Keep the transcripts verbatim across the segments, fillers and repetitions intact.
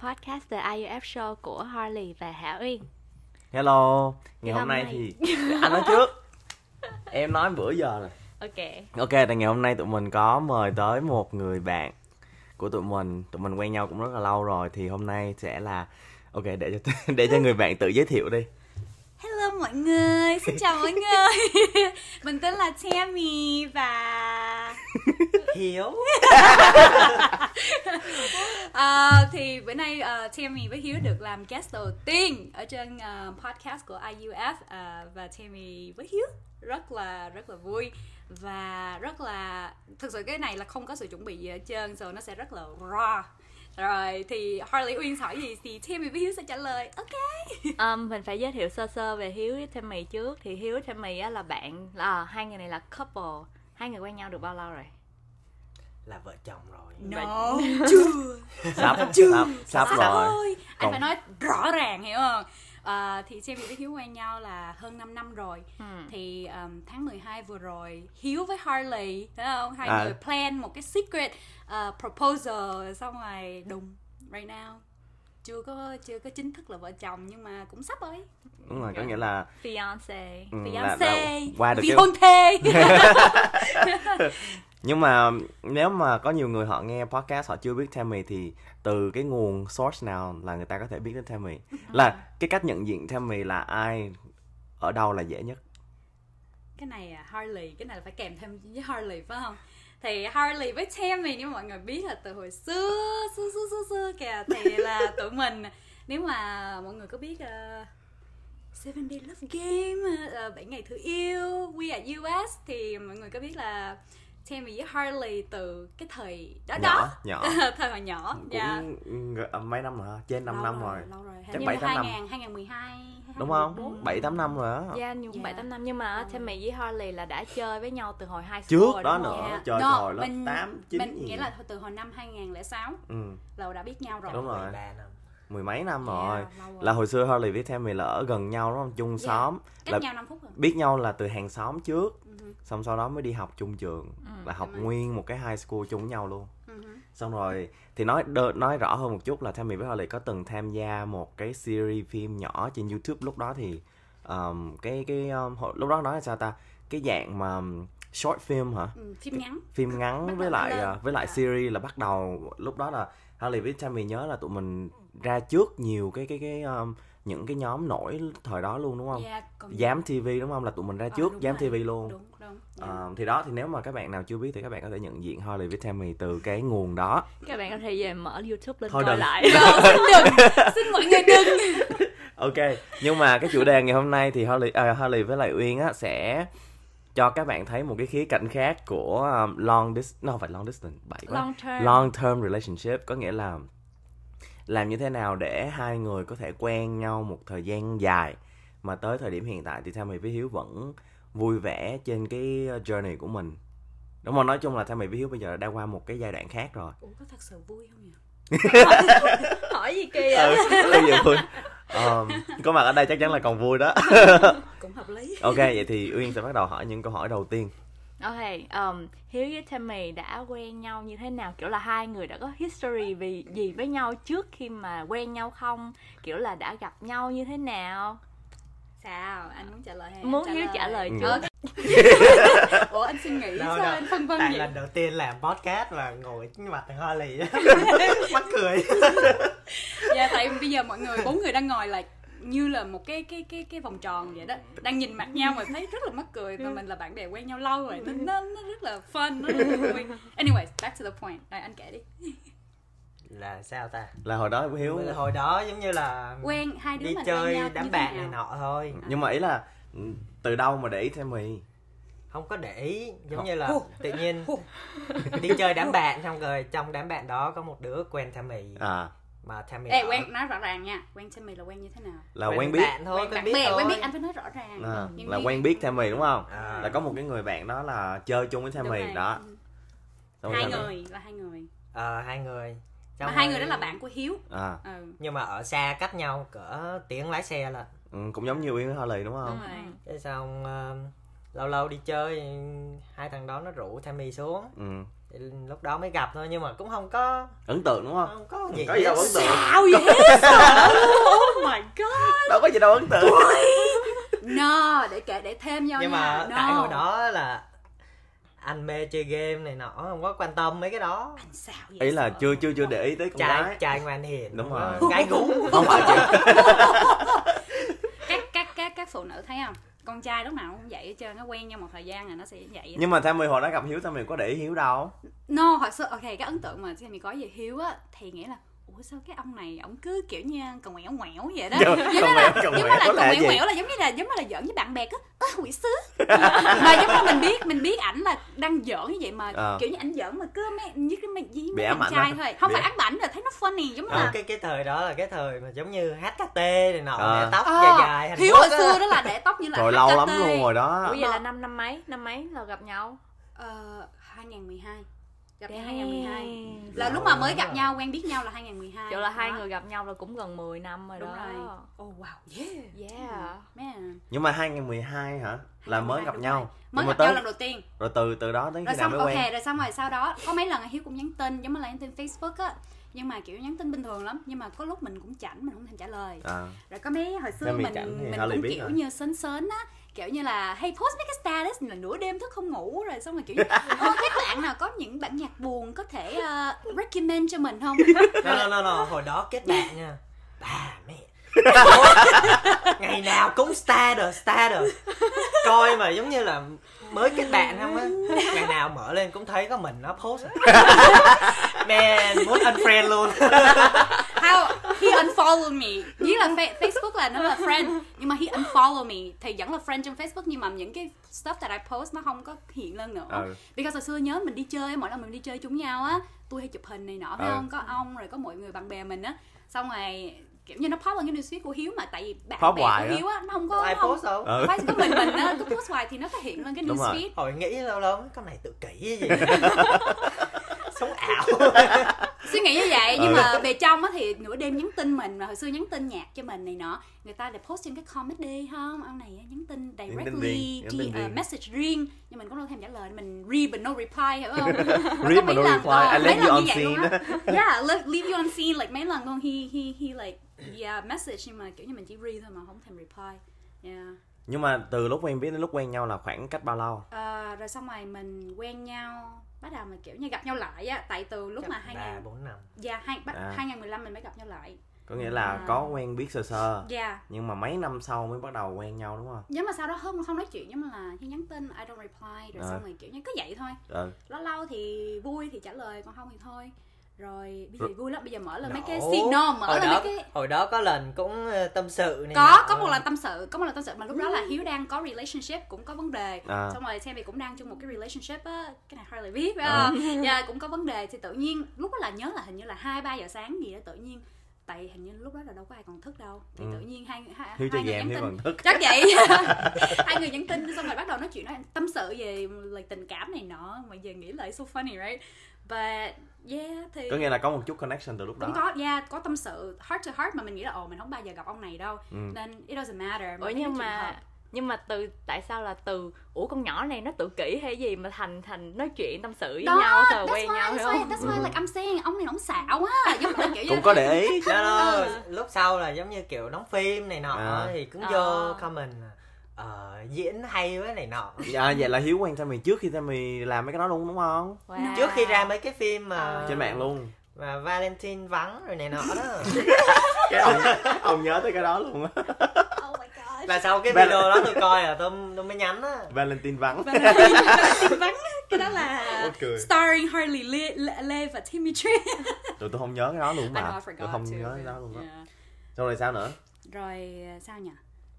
podcast The i u ép Show của Harley và Hảo Uyên. Hello, ngày hôm, hôm nay, nay thì anh nói trước. Em nói bữa giờ rồi. Ok. Ok, tại ngày hôm nay tụi mình có mời tới một người bạn của tụi mình. Tụi mình quen nhau cũng rất là lâu rồi. Thì hôm nay sẽ là... Ok, để cho để cho người bạn tự giới thiệu đi. Hello mọi người, xin chào mọi người. Mình tên là Tammy và Hiếu. à, Thì bữa nay uh, Tammy với Hiếu được làm guest đầu tiên ở trên uh, podcast của i u ép, uh, và Tammy với Hiếu rất là rất là vui và rất là, thực sự cái này là không có sự chuẩn bị gì ở trơn, so nó sẽ rất là raw. Rồi thì Harley Uyên hỏi gì thì Tammy với Hiếu sẽ trả lời. Ok. um, Mình phải giới thiệu sơ sơ về Hiếu với Tammy trước. Thì Hiếu với Tammy á, là bạn, là hai người này là couple. Hai người quen nhau được bao lâu rồi? Là vợ chồng rồi. No, chưa. Sắp, Chưa. sắp, sắp Sắp rồi. thôi. Anh Còn... phải nói rõ ràng, hiểu không? À, thì Tammy với Hiếu quen nhau là hơn năm năm rồi. ừ. Thì um, tháng mười hai vừa rồi Hiếu với Harley, thấy không? Hai à. người plan một cái secret uh, proposal, xong rồi đùng right now chưa có chưa có chính thức là vợ chồng, nhưng mà cũng sắp rồi. Đúng rồi, có nghĩa là Fiance. ừ, Fiancé, là, là qua được vì cái... hôn thê. Nhưng mà nếu mà có nhiều người họ nghe podcast họ chưa biết Tammy thì từ cái nguồn source nào là người ta có thể biết đến Tammy? Là cái cách nhận diện Tammy là ai, ở đâu là dễ nhất? Cái này à, Harley, cái này là phải kèm thêm với Harley phải không? Thì Harley với Tammy, nếu mà mọi người biết là từ hồi xưa xưa xưa xưa, xưa kìa, thì là tụi mình, nếu mà mọi người có biết uh, Seven Day Love Game, uh, bảy ngày thử yêu, We Are u ét, thì mọi người có biết là Tammy với Harley từ cái thời đó nhỏ, đó nhỏ. thời hồi nhỏ Cũng dạ. mấy năm rồi hả? Trên năm Lâu năm rồi, rồi. lâu rồi. Chắc Hình bảy như tám năm. hai không một hai, Đúng không? bảy tám năm rồi á. Dạ, nhưng cũng Dạ. bảy tám năm. Nhưng mà Tammy với Harley là đã chơi với nhau từ hồi high school Trước rồi, đó đúng nữa. không? Dạ. Trời No, hồi lớp mình- tám, chín Mình gì. nghĩa là từ hồi năm hai không không sáu Ừ, là đã biết nhau rồi. đúng rồi. ba năm. Mười mấy năm Dạ, rồi. lâu rồi. Là hồi xưa Harley với Tammy là ở gần nhau đúng không? Chung Dạ. xóm. Cách Là nhau năm phút rồi. biết nhau là từ hàng xóm trước. Ừ. Xong sau đó mới đi học chung trường. Ừ, Là học đúng rồi. nguyên một cái high school chung với nhau luôn. Ừ. Xong rồi thì nói đơ, nói rõ hơn một chút là Tammy với Harley có từng tham gia một cái series phim nhỏ trên YouTube. Lúc đó thì um, cái cái um, hồi- lúc đó nói là sao ta, cái dạng mà um, short film hả, Ừ, phim ngắn. phim Bắt ngắn đầu với lại lên. uh, với lại Dạ. series là bắt đầu. Lúc đó là Harley với Tammy nhớ là tụi mình ra trước nhiều cái cái cái um, những cái nhóm nổi thời đó luôn đúng không? Dạ, còn- Giám ti vi đúng không, là tụi mình ra Ờ, trước đúng Giám rồi. ti vi luôn. Đúng, đúng. Dạ. Ờ, thì đó, thì nếu mà các bạn nào chưa biết thì các bạn có thể nhận diện Harley với Tammy từ cái nguồn đó. Các bạn có thể về mở YouTube lên Thôi coi đừng. lại. Rồi, xin đừng, xin mọi người đừng. Ok, nhưng mà cái chủ đề ngày hôm nay thì Harley, à, Harley với lại Uyên á sẽ cho các bạn thấy một cái khía cạnh khác của um, long distance, no, không phải long distance, bậy quá. Long term. Long term relationship, có nghĩa là làm như thế nào để hai người có thể quen nhau một thời gian dài mà tới thời điểm hiện tại thì Tammy với Hiếu vẫn vui vẻ trên cái journey của mình. Đúng không? Nói chung là Tammy với Hiếu bây giờ đã qua một cái giai đoạn khác rồi. Ủa, có thật sự vui không nhỉ? Hỏi gì kia? Ừ, rất là vui. Um, có mặt ở đây chắc chắn là còn vui đó. Cũng hợp lý. Ok, vậy thì Uyên sẽ bắt đầu hỏi những câu hỏi đầu tiên. Ok, um, Hiếu với Tammy đã quen nhau như thế nào? Kiểu là hai người đã có history vì gì với nhau trước khi mà quen nhau không? Kiểu là đã gặp nhau như thế nào? Sao? Anh muốn trả lời hay Muốn em Hiếu trả lời Ừ. trước. Ok. Ủa, anh suy nghĩ Đâu, sao đâu. anh phân vân Tại vậy? lần đầu tiên làm podcast và ngồi trước mặt thằng Harley á. Mắc cười. Dạ, tại bây giờ mọi người, bốn người đang ngồi là như là một cái cái cái cái vòng tròn vậy đó, đang nhìn mặt nhau mà thấy rất là mắc cười, và mình là bạn bè quen nhau lâu rồi, nên nó nó rất là fun, nó rất là vui. Anyways, back to the point. Rồi anh kể đi. Là sao ta? Là hồi đó với Hiếu, Hồi đó giống như là Quen hai đứa đi mình quen chơi nhau đám như thế bạn này nào? nọ thôi. nhưng mà ý là từ đâu mà để ý Tammy? Không có để ý, giống Không. như là tự nhiên đi chơi đám bạn, xong rồi trong đám bạn đó có một đứa quen Tammy. À, Mà Tammy Ê, đó- quen nói rõ ràng nha, quen Tammy là quen như thế nào? là quen biết. bạn thôi, Quen quen bạn biết bè, thôi. quen biết, anh phải nói rõ ràng. À, Nhưng là như- quen biết Tammy đúng không? À. Là có một cái người bạn đó là chơi chung với Đúng Tammy rồi. đó. Xong rồi Hai sao nữa? người, là hai người. Ờ, hai người. Mà Xong hai rồi- người đó là bạn của Hiếu. À, Ừ. Nhưng mà ở xa cách nhau cỡ tiếng lái xe là. ừ, cũng giống như Uyên với Harley đúng không? Đúng rồi. Thế xong ờ, lâu lâu đi chơi hai thằng đó nó rủ Tammy xuống. Ừ. Thì lúc đó mới gặp thôi, nhưng mà cũng không có ấn tượng đúng không? không có gì Có gì đâu ấn tượng. Sao vậy? Sao? Oh my god. Đâu có gì đâu ấn tượng. No, để kể để thêm nhau nhưng nha. mà No. tại hồi đó là anh mê chơi game này nọ, không có quan tâm mấy cái đó. Anh sao vậy? Ý là sợ chưa không? chưa chưa để ý tới con Trai gái. trai ngoan hiền, Đúng không rồi. có gái gú. Không phải chưa. các các các các phụ nữ thấy không? Con trai lúc nào cũng vậy hết trơn, nó quen nhau một thời gian rồi nó sẽ vậy. Nhưng mà Tammy hồi đó gặp Hiếu, Tammy có để ý Hiếu đâu. No, hồi xưa ok, cái ấn tượng mà Tammy có về Hiếu á thì nghĩa là ủa sao cái ông này ổng cứ kiểu như còn ngoẻo ngoẻo vậy đó. Còn Giống ngoẻo, như là còn giống như ngoẻo là là còn ngoẻo gì? ngoẻo là giống như là giống như là giỡn với bạn bè á, ơ quỷ sứ. Mà giống như mình biết mình biết ảnh là đang giỡn như vậy mà Ờ. kiểu như ảnh giỡn mà cứ mấy như cái mấy Bị mấy ám bạn ảnh trai á. thôi, không Bị- phải ám ảnh rồi thấy nó funny giống như Ờ, là cái cái thời đó là cái thời mà giống như hát ca tê này nọ, Ờ. để tóc Ờ, dài dài Hàn Hiếu Quốc hồi á. xưa đó là để tóc như là Rồi hát lâu ca lắm tê. luôn rồi đó. Ủa vậy là năm năm mấy năm mấy là gặp nhau? Ờ, hai không một hai gặp nhau Damn. hai không một hai là Lâu lúc mà mới lắm gặp rồi. nhau quen biết nhau là hai không một hai. Kiểu là hai Đó. người gặp nhau là cũng gần mười năm rồi Đúng đó. rồi. Oh wow, yeah. Yeah. Man. Nhưng mà hai không một hai hả? Là mới gặp Đúng nhau. rồi. Mới Nhưng mà gặp tới- nhau lần đầu tiên. Rồi từ từ đó đến Rồi khi nào xong mới ok, quen? rồi xong rồi sau đó có mấy lần Hiếu cũng nhắn tin, giống như là nhắn tin Facebook á, nhưng mà kiểu nhắn tin bình thường lắm, nhưng mà có lúc mình cũng chảnh, mình không thèm trả lời. À. Rồi có mấy hồi xưa Nên mình mình chảnh thì mình Harley cũng biết kiểu rồi. như sến sến á, kiểu như là hay post mấy cái status là nửa đêm thức không ngủ, rồi xong rồi kiểu như "Ồ, các bạn nào có những bản nhạc buồn có thể uh, recommend cho mình không?" No, no, no, no, hồi đó kết bạn nha. Bà mẹ. Ngày nào cũng status, status. Coi mà giống như là mới kết bạn không á. Ngày nào mở lên cũng thấy có mình nó post. Man, muốn unfriend luôn. How he unfollowed me. Với là fa- Facebook là nó là friend, nhưng mà he unfollowed me thì vẫn là friend trên Facebook, nhưng mà những cái stuff that I post nó không có hiện lên nữa. Ừ. Because hồi xưa nhớ mình đi chơi, mỗi lần mình đi chơi chung nhau á, tôi hay chụp hình này nọ phải Ừ. không? Có ông rồi có mọi người bạn bè mình á, xong rồi kiểu như nó pop lên cái newsfeed của Hiếu, mà tại vì bạn Pop bè hoài của á. Hiếu á nó không có Có ai nó không, post đâu. Ừ. phải có mình mình á, cứ post hoài thì nó có hiện lên cái Đúng rồi. newsfeed. Hồi nghĩ lâu lâu con này tự kỷ cái gì. Sống ảo. Suy nghĩ như vậy, nhưng Ừ. mà bề trong á thì nửa đêm nhắn tin mình, mà hồi xưa nhắn tin nhạc cho mình này nọ, người ta để post trên cái comment đi không, ông này nhắn tin tin directly, riêng, nhắn tin G- uh, riêng. message riêng, nhưng mình cũng đâu thèm trả lời, mình read but no reply, hiểu không? Rồi Read có but mấy no lần- reply, ờ, I mấy left lần you như on vậy luôn scene. á. Yeah, le- leave you on scene, like mấy lần luôn he he he like yeah message, nhưng mà kiểu như mình chỉ read thôi mà không thèm reply. Yeah. Nhưng mà từ lúc quen biết đến lúc quen nhau là khoảng cách bao lâu? Ờ, rồi xong rồi mình quen nhau, bắt đầu mà kiểu như gặp nhau lại á, tại từ lúc mà hai ba nghìn bốn năm. dạ hai bắt À. hai nghìn mười lăm mình mới gặp nhau lại. Có nghĩa là À. có quen biết sơ sơ. Dạ. Nhưng mà mấy năm sau mới bắt đầu quen nhau đúng không? Nhưng mà sau đó không không nói chuyện, giống như là khi nhắn tin I don't reply, rồi À. xong rồi kiểu như cứ vậy thôi. Ừ. Lâu lâu thì vui thì trả lời, còn không thì thôi. Rồi bây giờ Rồi- vui lắm, bây giờ mở lên mấy cái Nổ. signal, mở hồi lên đó, mấy cái hồi đó có lần cũng ờ, tâm sự này có nọ. có một lần tâm sự, có một lần tâm sự mà lúc đó là Hiếu đang có relationship, cũng có vấn đề. À. Xong rồi Sammy cũng đang trong một cái relationship á, cái này Harley biết phải À. không? Dạ, cũng có vấn đề thì tự nhiên lúc đó là nhớ là hình như là hai ba giờ sáng gì đó, tự nhiên tại hình như lúc đó là đâu có ai còn thức đâu, thì Ừ. tự nhiên hai hai, Hiếu hai chơi người game nhắn Hiếu tin còn thức. chắc vậy. Hai người nhắn tin xong rồi bắt đầu nói chuyện, nói tâm sự về like, tình cảm này nọ, mà giờ nghĩ lại so funny right, but yeah thì Có nghĩa là có một chút connection từ lúc đó. cũng có yeah có tâm sự heart to heart, mà mình nghĩ là ồ mình không bao giờ gặp ông này đâu, Ừ. nên it doesn't matter. Ủa Mình thấy nhưng nó trùng mà hợp. nhưng mà từ tại sao là từ ủa con nhỏ này nó tự kỷ hay gì mà thành thành nói chuyện tâm sự với đó, nhau xong rồi that's quen why, nhau that's hiểu why, không? that's why like I'm saying ông này ông xạo á, giống như kiểu như Cũng có để ý. Đó, đó. Ừ. Lúc sau là giống như kiểu đóng phim này nọ À. thì cũng À. vô comment ờ, diễn hay với này nọ. À, vậy là Hiếu quen Tammy trước khi Tammy làm mấy cái đó luôn đúng không? Wow. Trước khi ra mấy cái phim mà À. Trên mạng luôn. mà Valentine vắng rồi này nọ đó. Cái ông, ông nhớ tới cái đó luôn á. oh my god. Là sau cái Val- video đó tôi coi là tôi, tôi mới nhắn á. Valentine vắng. Vắng, cái đó là Ôi, cười. starring Harley Lê, Lê, Lê và Timmy Tree. Tụi tôi không nhớ cái đó luôn I mà. know, I forgot Tôi không too, nhớ cái yeah. đó luôn á. Yeah. Xong rồi sao nữa? Rồi sao nhỉ?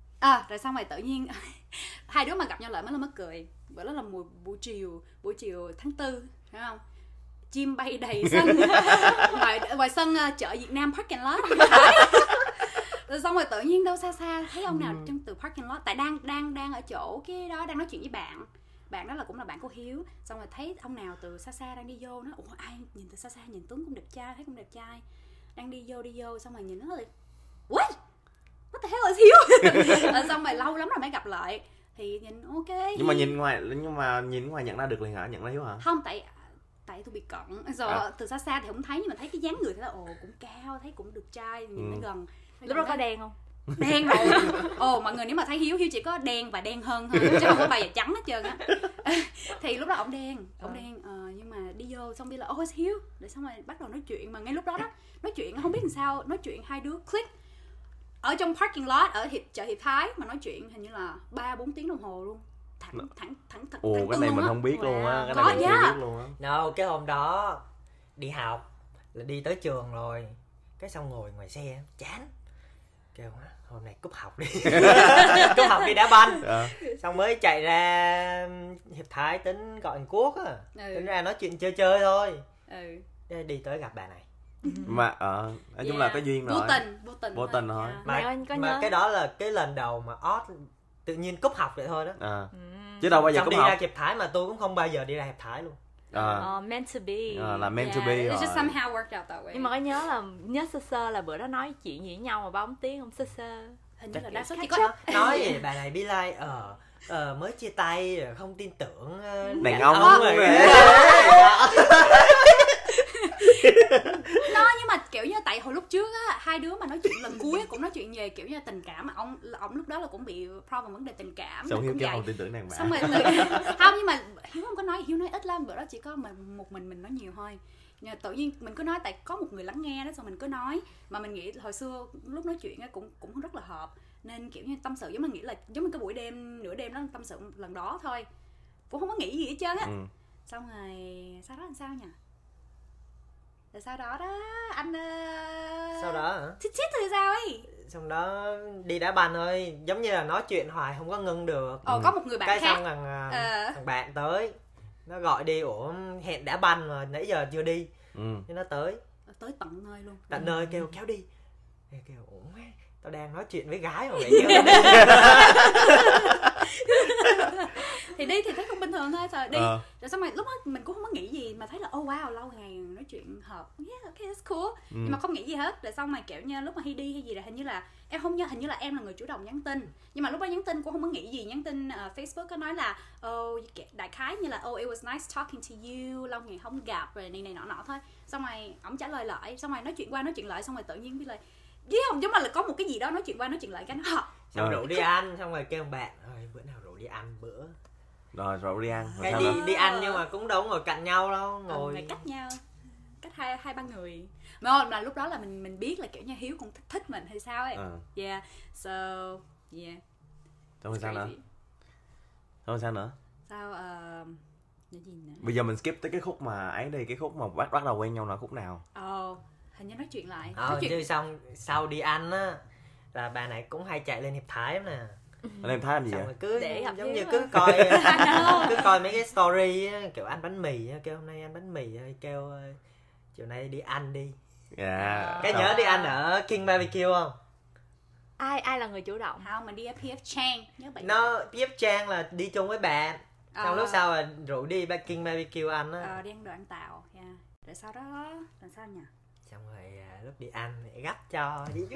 À rồi xong rồi tự nhiên hai đứa mà gặp nhau lại mới là mắc cười. Bữa đó là mùa buổi chiều, buổi chiều tháng tư, phải không? Chim bay đầy sân. ngoài ngoài sân uh, chợ Việt Nam parking lot. Rồi xong rồi tự nhiên đâu xa xa thấy ông nào trong từ parking lot, tại đang đang đang ở chỗ cái đó đang nói chuyện với bạn. Bạn đó là cũng là bạn của Hiếu. Xong rồi thấy ông nào từ xa xa đang đi vô, nó ủa ai nhìn từ xa xa nhìn Tuấn cũng đẹp trai, thấy cũng đẹp trai. Đang đi vô đi vô xong rồi nhìn nó là what? What the hell is Hiếu? Rồi xong rồi lâu lắm rồi mới gặp lại. Thì nhìn ok. Nhưng mà nhìn ngoài nhưng mà nhìn ngoài nhận ra được liền hả? Nhận ra Hiếu hả? Không, tại tại tôi bị cận rồi À. từ xa xa thì không thấy nhưng mà thấy cái dáng người thì là ồ cũng cao, thấy cũng được trai, nhìn Ừ. tới gần. Lúc đó có đen không? Đen rồi. Ồ mọi người nếu mà thấy Hiếu, Hiếu chỉ có đen và đen hơn thôi chứ không có bao giờ trắng hết trơn á. Thì lúc đó ổng đen, ổng đen ờ, nhưng mà đi vô xong đi là ôi Hiếu, để xong rồi bắt đầu nói chuyện mà ngay lúc đó đó nói chuyện không biết làm sao, nói chuyện hai đứa click ở trong parking lot ở hiệp chợ Hiệp Thái mà nói chuyện hình như là ba bốn tiếng đồng hồ luôn. Thẳng thẳng thẳng thẳng. Ồ, thẳng cái tư này luôn mình á. không biết luôn á, cái Có này mình chưa yeah. biết luôn á. No, cái hôm đó đi học là đi tới trường rồi, cái xong ngồi ngoài xe chán, kêu hôm nay cúp học đi. Cúp học đi đá banh. À. Xong mới chạy ra Hiệp Thái tính gọi anh Quốc á, Ừ. tính ra nói chuyện chơi chơi thôi. Ừ. Đi- đi tới gặp bà này. Mà ờ nói chung là có duyên rồi. Vô tình, vô tình. Vô tình thôi. Yeah. Mày Mà, ơi, có mà nhớ- cái đó là cái lần đầu mà Odd tự nhiên cúp học vậy thôi đó. À. Ừ. Chứ đâu bao giờ Xong cũng đi học. ra Hiệp Thái mà tôi cũng không bao giờ đi ra Hiệp Thái luôn. À. Ờ, meant to be. À, là meant to Yeah, be it's rồi. just somehow worked out that way. Nhưng mà có nhớ là nhớ sơ sơ là bữa đó nói chuyện gì với nhau mà ba bốn tiếng không, sơ sơ. hình như là đa số chỉ Catch có up. Nói gì bà này be like ờ ờ mới chia tay rồi không tin tưởng ờ, Đàn ông rồi. rồi. nó nhưng mà kiểu như tại hồi lúc trước á hai đứa mà nói chuyện lần cuối á, cũng nói chuyện về kiểu như tình cảm, ông ông lúc đó là cũng bị problem vấn đề tình cảm. Xong là Hiếu cũng kêu vậy. không tin tưởng đàn bà. Xong rồi người... không nhưng mà Hiếu không có nói, Hiếu nói ít lắm, bữa đó chỉ có mà một mình mình nói nhiều thôi. Nhưng mà tự nhiên mình cứ nói tại có một người lắng nghe đó, xong mình cứ nói mà mình nghĩ hồi xưa lúc nói chuyện á cũng cũng rất là hợp, nên kiểu như tâm sự giống mình nghĩ là giống như cái buổi đêm nửa đêm đó tâm sự lần đó thôi, cũng không có nghĩ gì hết trơn á. Ừ. Xong rồi sau đó làm sao nhỉ? Rồi sau đó đó anh uh... Sau đó hả? chít chít thì sao ấy? Xong đó đi đá banh thôi, giống như là nói chuyện hoài không có ngưng được. Ờ có một người bạn Cái khác. xong thằng à, Ờ. thằng bạn tới, nó gọi đi, ủa hẹn đá banh mà nãy giờ chưa đi. Ừ. Thế nó tới Tới tận nơi luôn. tận Ừ. nơi kêu kéo đi. Kêu, kêu ủa tao đang nói chuyện với gái mà mày kéo đi. Thì đi thì thấy không bình thường thôi, rồi đi. Ờ. Rồi xong rồi lúc đó mình cũng không có nghĩ gì mà thấy là oh wow lâu ngày nói chuyện hợp, yeah okay that's cool. Ừ. Nhưng mà không nghĩ gì hết. Rồi xong rồi kiểu như lúc mà hay đi hay gì là hình như là em không nhớ, hình như là em là người chủ động nhắn tin. Nhưng mà lúc đó nhắn tin cũng không có nghĩ gì, nhắn tin uh, Facebook có nói là oh đại khái như là oh it was nice talking to you, lâu ngày không gặp rồi này này nọ nọ thôi. Xong rồi ổng trả lời lại, xong rồi nói chuyện qua nói chuyện lại, xong rồi tự nhiên biết là biết không, giống mà là có một cái gì đó nói chuyện qua nói chuyện lại cái nó hợp. Xong Ờ. rủ đi ăn, xong rồi kêu thằng bạn ơi bữa nào rủ đi ăn bữa. Rồi rồi đi ăn. Rồi Cái sao đi nữa? đi ăn nhưng mà cũng đâu có ngồi cạnh nhau đâu, Ngồi ngồi ngày cách nhau, cách hai hai ba người. Mà không, là lúc đó là mình mình biết là kiểu như Hiếu cũng thích, thích mình hay sao ấy. Ờ. Yeah, so yeah. Xong rồi sao nữa? Crazy. Xong rồi sao nữa? Sao uh, cái gì nữa? Bây giờ mình skip tới cái khúc mà ấy đi, cái khúc mà bắt bắt đầu quen nhau là khúc nào? Ồ, oh, hình như nói chuyện lại. Ờ, nói chuyện. chứ xong sau đi ăn á là bà này cũng hay chạy lên Hiệp Thái lắm nè. Anh em thấy làm gì Xong vậy? rồi cứ Để gặp giống Hiếu như à. cứ coi cứ coi mấy cái story á, kiểu ăn bánh mì á, kêu hôm nay ăn bánh mì á, kêu ờ, chiều nay đi ăn đi. Dạ. Cái Xong. nhớ đi ăn ở King bê bê kiu không? Ai ai là người chủ động? Không, mình đi ở pê ép Chang, nhớ bạn. Nó pê ép Trang là đi chung với bạn. Xong Ờ. lúc sau là rủ đi ba- King bê bê kiu ăn á. Ờ, đi ăn đồ ăn tàu, yeah. Rồi sau đó làm sao nhỉ? Xong rồi à, lúc đi ăn thì gắp cho đi.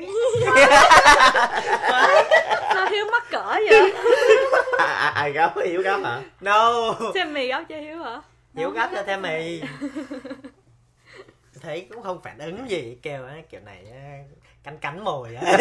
Sao Hiếu mắc cỡ vậy? À, à, ai gấp Hiếu gấp hả? No. Xem mì gấp cho Hiếu hả? Hiếu gắp cho thêm mì. Thấy cũng không phản ứng gì, kêu á kiểu này á, cắn cắn mồi á.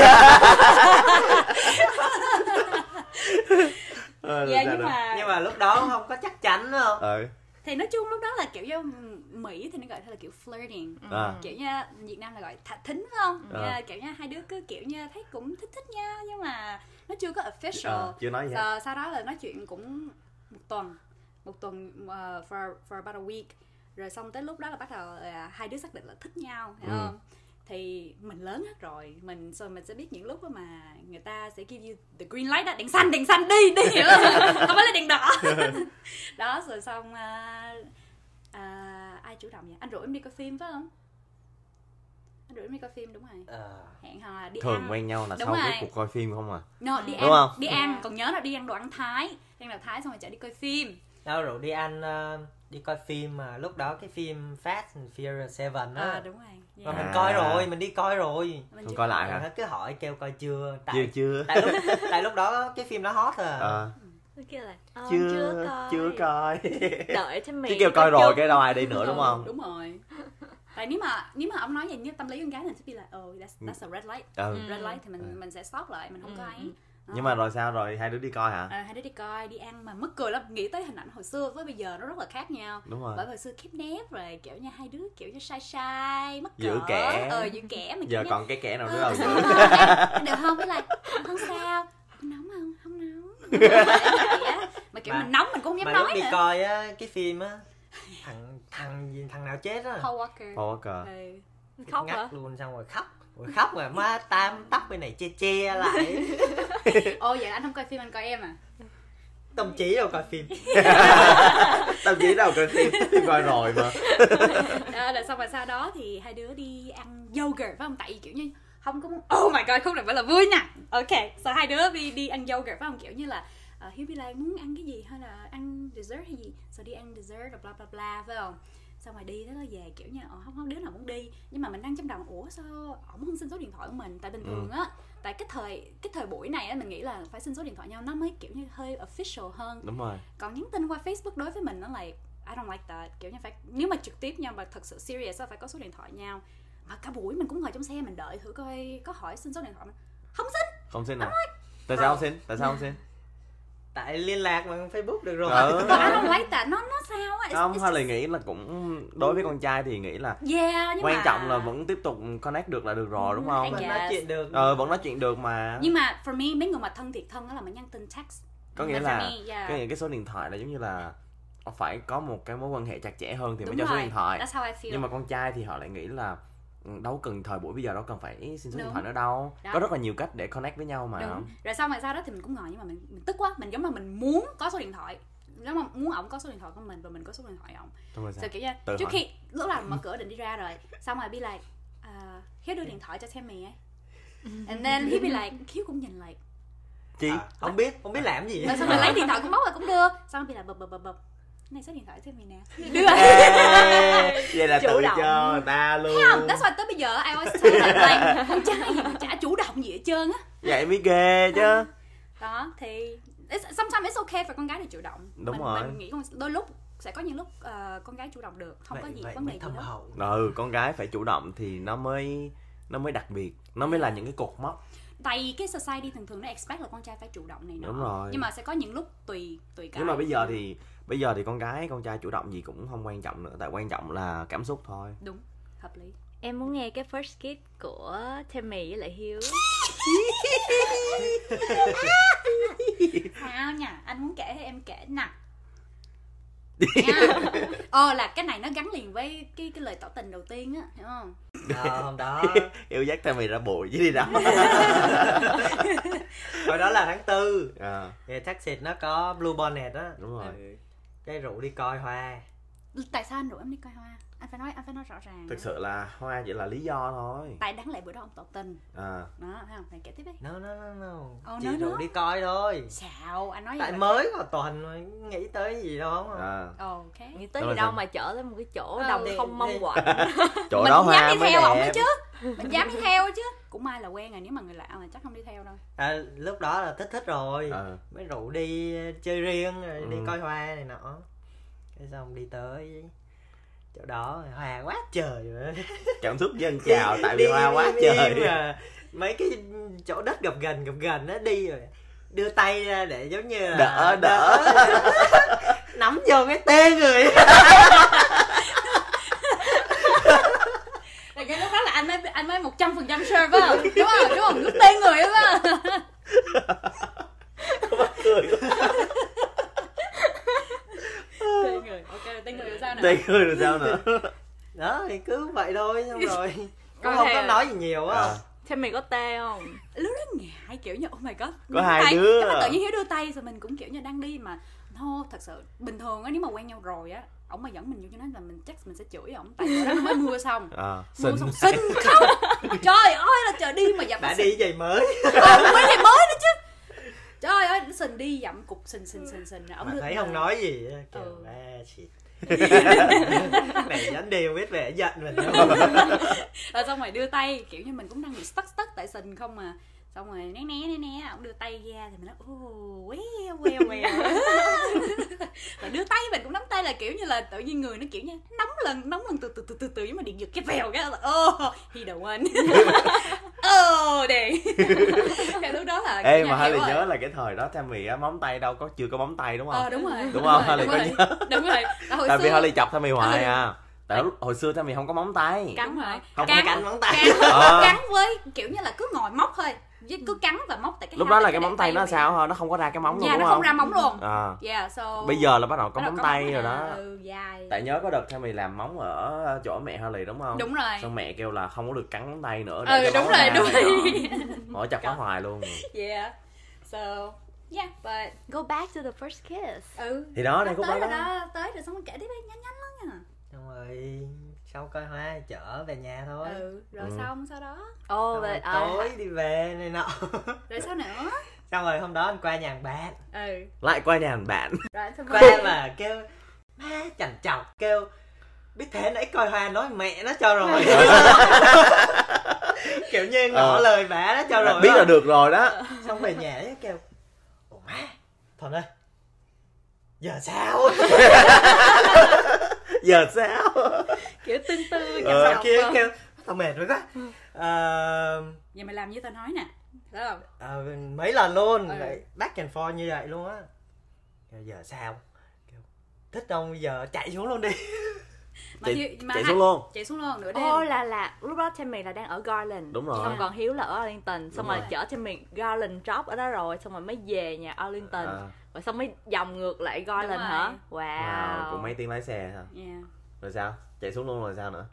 Ờ, rồi Yeah, sao nhưng nữa? mà Nhưng mà lúc đó không có chắc chắn đúng không? Ờ. thì nói chung lúc đó là kiểu như Mỹ thì nó gọi theo là kiểu flirting. À. Kiểu như Việt Nam là gọi thả thính phải không? À. Yeah, kiểu như hai đứa cứ kiểu như thấy cũng thích thích nhau nhưng mà nó chưa có official. Ờ, chưa nói gì hết. Sau, sau đó là nói chuyện cũng một tuần, một tuần uh, for for about a week. Rồi xong tới lúc đó là bắt đầu uh, hai đứa xác định là thích nhau, hiểu Ừ. không? Thì mình lớn hết rồi, mình rồi mình sẽ biết những lúc mà người ta sẽ give you the green light đó, đèn xanh, đèn xanh đi đi, hiểu không? Không phải là đèn đỏ. Đó rồi xong uh, uh, ai chủ động vậy? Anh rủ em đi coi phim phải không? Anh rủ em đi coi phim đúng rồi. Ờ. Hẹn hò là đi Thường ăn. quen nhau là Đúng sau cái rồi. cuộc coi phim không à? No, đi Đúng ăn, không? đi ăn, còn nhớ là đi ăn đồ ăn Thái, đi ăn đồ Thái xong rồi chạy đi coi phim. Đâu rủ đi ăn ờ, đi coi phim mà lúc đó cái phim Fast and Furious bảy á. À đúng rồi. Mà Yeah. mình À. coi rồi, mình đi coi rồi. Mình Không chỉ coi lại hỏi- hả? Nó cứ hỏi kêu coi chưa. Tại Chưa chưa. tại lúc tại lúc đó cái phim nó hot à. Ờ. Tôi kêu là ờ, chưa chưa coi chưa coi đợi cho mì chứ kêu coi rồi cái đâu ai đi nữa đúng không? Đúng rồi. Tại nếu mà nếu mà ông nói vậy như tâm lý con gái mình sẽ bị là oh that's, that's a red light. Ừ. Red light thì mình mình sẽ stop lại, mình không có ấy. Đó. Nhưng mà rồi sao, rồi hai đứa đi coi hả? À, hai đứa đi coi, đi ăn mà mắc cười lắm, nghĩ tới hình ảnh hồi xưa với bây giờ nó rất là khác nhau. Đúng rồi. Bởi hồi xưa khép nép rồi kiểu như hai đứa kiểu như sai sai mắc cỡ, Giữ kẻ. ờ giữ kẻ mà Giờ kiểu còn cái kẻ nào nữa ờ, đâu được giữ. không em, được không, với lại không sao, nóng không, không nóng. Vậy á. Mà kiểu Mà- mình nóng mình cũng không Mà dám lúc nói đi nữa. coi á cái phim á, thằng thằng gì thằng nào chết á, Paul Walker. Paul Walker. Ừ. Khóc ngắt hả? luôn, xong rồi khóc rồi khóc rồi má tam tóc bên này che che lại. Ồ vậy anh không coi phim, anh coi em à? Tâm trí đâu coi phim. Tao chỉ đâu coi phim, phim coi rồi mà. Đó, rồi xong rồi sau đó thì hai đứa đi ăn yogurt phải không? Tại vì kiểu như không có muốn... Oh my god, khúc này phải là vui nha. Ok, sau hai đứa đi đi ăn yogurt phải không? Kiểu như là uh, Hiếu Bi Lan muốn ăn cái gì hay là ăn dessert hay gì, sau đi ăn dessert rồi bla bla bla phải không? Xong rồi đi đó nó về kiểu như ờ, không không đứa nào muốn đi, nhưng mà mình đang trong đầu ủa sao ổng không xin số điện thoại của mình, tại bình thường á, tại cái thời cái thời buổi này á mình nghĩ là phải xin số điện thoại nhau nó mới kiểu như hơi official hơn. Đúng rồi. Còn nhắn tin qua Facebook đối với mình nó là I don't like that, kiểu như phải nếu mà trực tiếp nhau mà thật sự serious á phải có số điện thoại nhau. Mà cả buổi mình cũng ngồi trong xe mình đợi thử coi có hỏi xin số điện thoại mình không xin. Không xin à? Tại sao không xin? Tại sao không xin? Tại liên lạc bằng Facebook được rồi. Ừ. But I don't like that, nó nó sao á. It's- Không, it's hay là just- nghĩ là cũng đối với con trai thì nghĩ là Yeah, nhưng quan mà... trọng là vẫn tiếp tục connect được là được rồi đúng không? I Mình guess. nói chuyện được. Ờ vẫn nói chuyện được mà. Nhưng mà for me mấy người mà thân thiệt thân đó là mình nhắn tin text. Có nghĩa But for là me, yeah. cái cái số điện thoại là giống như là phải có một cái mối quan hệ chặt chẽ hơn thì Đúng mới cho số rồi, điện thoại. That's how I feel. Nhưng mà con trai thì họ lại nghĩ là ừ, đâu cần thời buổi bây giờ đâu cần phải xin số Đúng. điện thoại nữa đâu. Đó. Có rất là nhiều cách để connect với nhau mà. Đúng. Rồi xong rồi sau đó thì mình cũng ngồi nhưng mà mình, mình tức quá, mình giống mà mình muốn có số điện thoại, giống mà muốn ổng có số điện thoại của mình và mình có số điện thoại ổng. Xong rồi sao? Rồi kiểu như Tự trước hỏi. khi lúc nào mở cửa định đi ra rồi, xong rồi be like uh, Hiếu đưa điện thoại cho Tammy ấy, and then he be like, Hiếu cũng nhìn like, Chi? À, không biết, không biết làm gì. rồi xong rồi lấy điện thoại cũng bóc rồi cũng đưa, xong rồi be like bập bập bập bập, này số điện thoại Tammy nè, đưa. Ê, vậy là Chủ tự động. cho người ta luôn. Không, that's why tới bây giờ I always tell that like con trai gì mà chả chủ động gì hết trơn á. Vậy mới ghê chứ. Đó thì it's, sometimes it's okay for con gái để chủ động. Đúng mình, rồi. mình nghĩ con, đôi lúc sẽ có những lúc uh, con gái chủ động được, không vậy, có gì vậy vấn đề mới gì thâm đó. hậu. Ừ, con gái phải chủ động thì nó mới nó mới đặc biệt, nó mới là những cái cột mốc. Tại vì cái society thường thường nó expect là con trai phải chủ động này nọ. Đúng rồi. Nhưng mà sẽ có những lúc tùy tùy cái. Nhưng mà bây giờ thì bây giờ thì con gái con trai chủ động gì cũng không quan trọng nữa, tại quan trọng là cảm xúc thôi. Đúng, hợp lý. Em muốn nghe cái first kiss của Tammy với lại Hiếu. Sao nha, anh muốn kể hay em kể nè? Nha. Ồ là cái này nó gắn liền với cái cái lời tỏ tình đầu tiên á, hiểu không? Ờ, hôm đó Yêu dắt theo mày ra bụi chứ đi đâu. hồi đó là tháng tư À, thì Texas nó có Blue Bonnet á. đúng rồi. Ừ. Cái rủ đi coi hoa. Tại sao anh rủ em đi coi hoa? Anh phải nói anh phải nói rõ ràng. Thực sự là hoa chỉ là lý do thôi. Tại đáng lẽ bữa đó ông tỏ tình. À, Đó, thấy không? Này kể tiếp đi. No no no no. Ồ, Chỉ nói rủ nó. đi coi thôi. Sao? Anh nói Tại vậy mà. mới vào tuần rồi nghĩ tới gì đâu không? à. Ok. Nghĩ tới Đó gì là đâu sao? mà chở tới một cái chỗ Ừ, đồng thì- không mong thì- quạnh. Chỗ Mình đó dám hoa đi mới theo ổng đẹp. chứ. Mình dám đi theo chứ. Cũng may là quen rồi, nếu mà người lạ mà chắc không đi theo đâu. À, lúc đó là thích thích rồi. Ờ. Mới rủ đi chơi riêng rồi đi Ừ. coi hoa này nọ. Cái xong đi tới chỗ đó hoa quá trời rồi. Cảm xúc dâng trào tại vì Đi- hoa quá đi- trời. đi mà mấy cái chỗ đất gập gần gập gần nó đi rồi đưa tay ra để giống như là Đỡ, đỡ. nắm vô cái tê người. Rồi cái lúc đó là anh mới anh mới một trăm phần trăm sure phải không? Đúng không? Đúng không? Lúc tên người đó phải không? Mắc cười. Tên người. Ok, tên người là sao nè? Tên cười rồi sao nữa? Đó thì cứ vậy thôi, xong rồi cũng Rồi không thì- có nói gì nhiều á. À. Tammy có tê không? Lúc đó ngại kiểu như oh my god. Có hai tay, đứa cái à. tự nhiên Hiếu đưa tay rồi mình cũng kiểu như đang đi mà no, thật sự bình thường á nếu mà quen nhau rồi á, ổng mà dẫn mình vô cho nó là mình chắc mình sẽ chửi ổng tại bữa đó nó mới mưa xong. À, Mưa xinh. xong xinh không? Trời ơi là trời đi mà dặm Đã xinh. đi giày mới Ờ, mới này mới nữa chứ. Trời ơi, nó sình đi dặm cục sình sình sình sình rồi ổng mà đưa- thấy không nói gì á, kiểu Ừ. à shit. Này dán điều biết vẻ giận mình. Rồi xong rồi đưa tay kiểu như mình cũng đang bị stuck stuck tại sình không mà. xong rồi né né né né ông đưa tay ra thì mình nói oh well well well và đưa tay mình cũng nắm tay là kiểu như là tự nhiên người nó kiểu như nóng lần nóng lần từ từ từ từ từ nhưng mà điện giật cái vèo cái là oh he the one oh đây cái lúc đó là ê mà Harley nhớ là cái thời đó Tammy á móng tay đâu có chưa có móng tay đúng không? ờ đúng rồi đúng không Harley có nhớ? Đúng rồi tại vì Harley chọc Tammy hoài à. Tại lúc hồi xưa Tammy không có móng tay. Cắn hả? Không cắn, cắn móng tay. Cắn, ờ. cắn với kiểu như là cứ ngồi móc thôi, với cứ cắn và móc tại cái lúc đó là cái móng tay nó sao thôi, nó không có ra cái móng luôn dạ, đúng nó không? không ra móng luôn. À. Yeah, so Bây giờ là bắt đầu có bắt đầu móng có tay móng rồi nè, đó. ừ, dài. Tại nhớ có đợt Tammy làm móng ở chỗ mẹ Harley đúng không? Đúng rồi. Xong mẹ kêu là không có được cắn móng tay nữa. Ừ để đúng móng rồi ra đúng này rồi. nọ. Hỏi chọc nó hoài luôn. Yeah, so yeah, but Go back to the first kiss. ừ Thì đó đây khúc tới đó rồi đó. đó, tới rồi xong rồi kể tiếp đi, nhanh nhanh lắm nha. Xong rồi sau coi hoa chở về nhà thôi. Ừ, rồi Ừ. xong sau đó Oh, Xong rồi but tối đi về này nọ. rồi sao nữa? Xong rồi hôm đó anh qua nhà bạn. Ừ, Lại qua nhà bạn. rồi xong Qua rồi mà kêu má chằn chọc kêu biết thế nãy coi hoa nói mẹ nó cho rồi. Kiểu như ngỏ Ờ. lời bả nó cho rồi. Biết đó. là được rồi đó. Xong về nhà ấy kêu ủa má Thuần ơi giờ sao? Giờ sao? kiểu tương tư Ờ. chọc Sau kia chọc kêu tao mệt rồi quá. Ờ, vậy mày làm như tao nói nè, đúng không? ờ, mấy lần luôn Ừ. lại back and forth như vậy luôn á. Kêu giờ sao? Kêu thích không bây giờ chạy xuống luôn đi. Mà Chạy, Hiếu- mà chạy hai- xuống luôn. chạy xuống luôn nửa đêm. Ô là là lúc đó Tammy là đang ở Garland. Đúng rồi. Xong còn Hiếu là ở Arlington. Xong Đúng rồi rồi. chở Tammy Garland drop ở đó rồi. Xong rồi mới về nhà Arlington. À. Rồi xong mới vòng ngược lại Garland Đúng hả? rồi. Wow, Wow, cũng mấy tiếng lái xe hả? Yeah. Rồi sao? Chạy xuống luôn rồi sao nữa?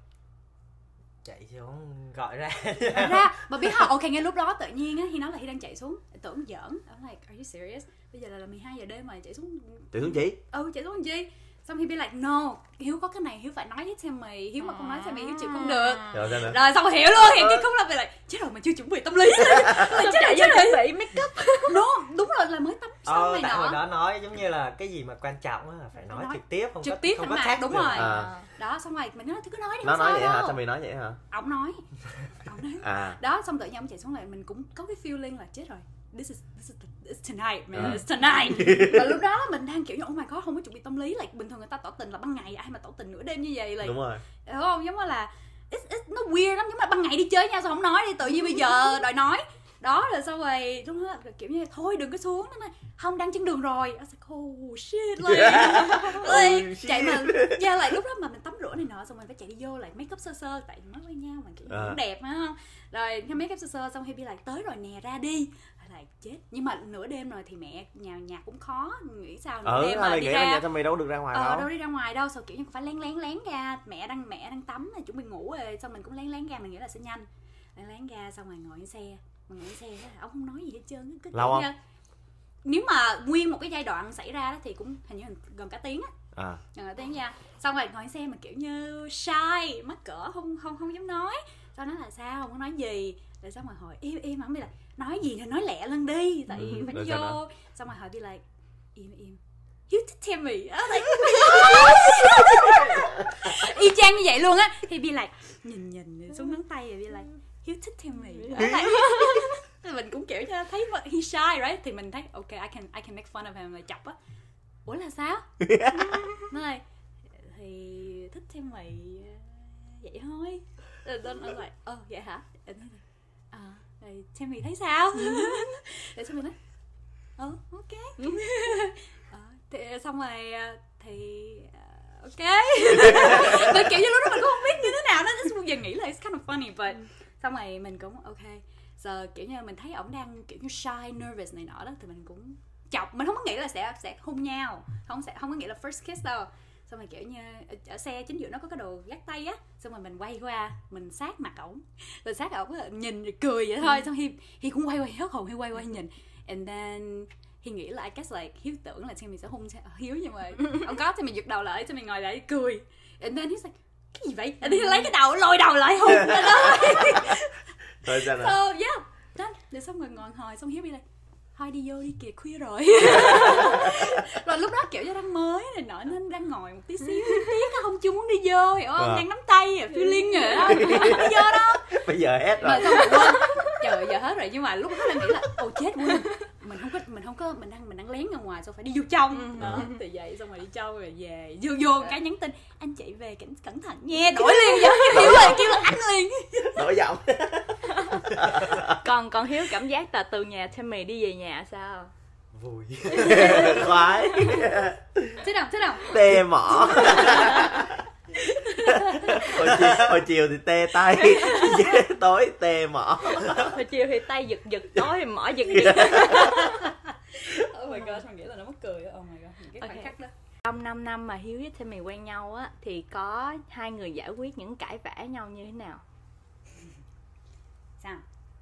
Chạy xuống gọi ra. Thật ra mà biết không, ok ngay lúc đó tự nhiên á khi nói là khi đang chạy xuống tưởng giỡn, I'm like are you serious, bây giờ là mười hai giờ đêm mà chạy xuống. Chạy xuống chỉ? Ừ chạy xuống làm chi, xong Hiếu be like no, Hiếu có cái này Hiếu phải nói với Tammy, Hiếu mà không nói Tammy Hiếu chịu không được. Rồi sao nữa? Rồi xong rồi hiểu luôn thì cái khúc là be like chết rồi mình chưa chuẩn bị tâm lý. Xong chạy vô chuẩn bị make up. No, đúng rồi là mới tắm xong Ờ, này tại hồi nọ. đó nói giống như là cái gì mà quan trọng á là phải nói, Nói trực tiếp không trực có tiếp không thẳng có mặt, khác đúng được. rồi. À. Đó xong rồi mình nói thì cứ nói đi Nó không nói sao vậy hả? đâu. Tammy nói vậy hả? Ông nói, ông nói. À. Đó xong tự nhiên ông chạy xuống lại mình cũng có cái feeling là chết rồi, this is this is it's tonight man, À. it's tonight. Và lúc đó mình đang kiểu như oh my god không có chuẩn bị tâm lý, like bình thường người ta tỏ tình là ban ngày, ai mà tỏ tình nửa đêm như vậy, like Đúng rồi. đúng không, giống như là it's, it's, nó weird lắm, giống như ban ngày đi chơi nhau sao không nói đi, tự nhiên bây giờ đòi nói. Đó rồi sau rồi lúc đó là kiểu như thôi đừng có xuống, nó nói không đang trên đường rồi. I was like oh shit, like, like Oh, shit. chạy mà yeah, lại lúc đó mà mình tắm rửa này nọ xong mình phải chạy đi vô lại make up sơ sơ tại mới quen nhau mà kiểu À. cũng đẹp phải không, rồi cái make up sơ sơ xong hay bị lại tới rồi nè ra đi lại chết, nhưng mà nửa đêm rồi thì mẹ nhà nhà cũng khó nghĩ sao nửa Ừ, đêm hay mà là đi nghĩ là nhà ra Tammy đâu được ra ngoài ờ đâu. đâu đi ra ngoài đâu, sao kiểu như phải lén lén lén ra, mẹ đang mẹ đang tắm này chuẩn bị ngủ rồi xong mình cũng lén lén ra, mình nghĩ là sẽ nhanh, lén lén ra xong rồi ngồi trên xe, mà ngồi trên xe đó, ông không nói gì hết trơn cứ Lâu kiểu không? như- nếu mà nguyên một cái giai đoạn xảy ra đó thì cũng hình như gần cả tiếng á, À. gần cả tiếng nha, xong rồi ngồi trên xe mà kiểu như shy mắc cỡ không không không dám nói, sau đó là sao không có nói gì, rồi xong rồi hồi im im ổng đi là nói gì thì nói lẹ lên đi tại Ừ, phải rồi đi sao vô, nữa? xong rồi hồi đi lại im im Hiếu thích Tammy á, like, y chang như vậy luôn á, thì be like nhìn nhìn xuống ngón tay rồi be like Hiếu thích Tammy á, like, mình cũng kiểu như thấy mà he shy right, thì mình thấy ok I can I can make fun of him là chọc á, ủa là sao? Nó like thì thích Tammy vậy thôi, rồi tôi nói lại ờ vậy hả, rồi nói là, ờ rồi Tammy thấy sao? Rồi xong mình nói ờ ok. Ờ, thì xong rồi thì uh, ok. Và kiểu như lúc đó mình cũng không biết như thế nào đó, bây giờ nghĩ là it's kind of funny but xong rồi mình cũng ok, giờ kiểu như mình thấy ổng đang kiểu như shy nervous này nọ đó thì mình cũng chọc, mình không có nghĩ là sẽ sẽ hôn nhau, không sẽ không có nghĩ là first kiss đâu, xong rồi kiểu như ở, ở xe chính giữa nó có cái đồ gác tay á, xong rồi mình quay qua mình sát mặt ổng, rồi sát ổng nhìn rồi cười vậy thôi, xong Hi Hi cũng quay qua hết hồn, Hi quay qua nhìn and then Hi nghĩ là I guess like Hiếu tưởng là xem mình sẽ hôn Hiếu, nhưng mà ông có thì mình giật đầu lại cho mình ngồi lại cười and then he's like cái gì vậy, and then lấy cái đầu lôi đầu lại hôn lên đó. Rồi sao nữa? So yeah, đó, rồi xong rồi ngồi hồi xong Hiếu bị like thôi đi vô đi kìa khuya rồi. Rồi lúc đó kiểu như đang mới này nọ nên đang ngồi một tí xíu tiếc á, không chưa muốn đi vô hiểu không, À. đang nắm tay feeling rồi đó, không muốn đi vô đâu. Bây giờ hết rồi. Rồi xong rồi quên trời giờ hết rồi, nhưng mà lúc đó đang nghĩ là ồ chết quên, mình không có mình không có mình đang mình đang lén ra ngoài, xong phải đi vô trong đó, thì vậy xong rồi đi trong rồi về vô vô cái nhắn tin anh chị về cẩn cẩn thận nha, đổi liền giống như Hiếu rồi kêu là anh liền, đổi giọng. Còn còn Hiếu cảm giác là từ nhà Tammy đi về nhà sao? Vui. Khoái. thế nào thế nào Tê mỏ. hồi, chiều, hồi chiều thì tê tay, tối tê mỏ. Hồi chiều thì tay giật giật, tối thì mỏ giật giật. Oh my god, mình nghĩ là nó mắc cười. Oh my god, những cái khoảnh Okay. khắc đó. Trong năm năm mà Hiếu với Tammy quen nhau á, thì có hai người giải quyết những cãi vã nhau như thế nào? Sao?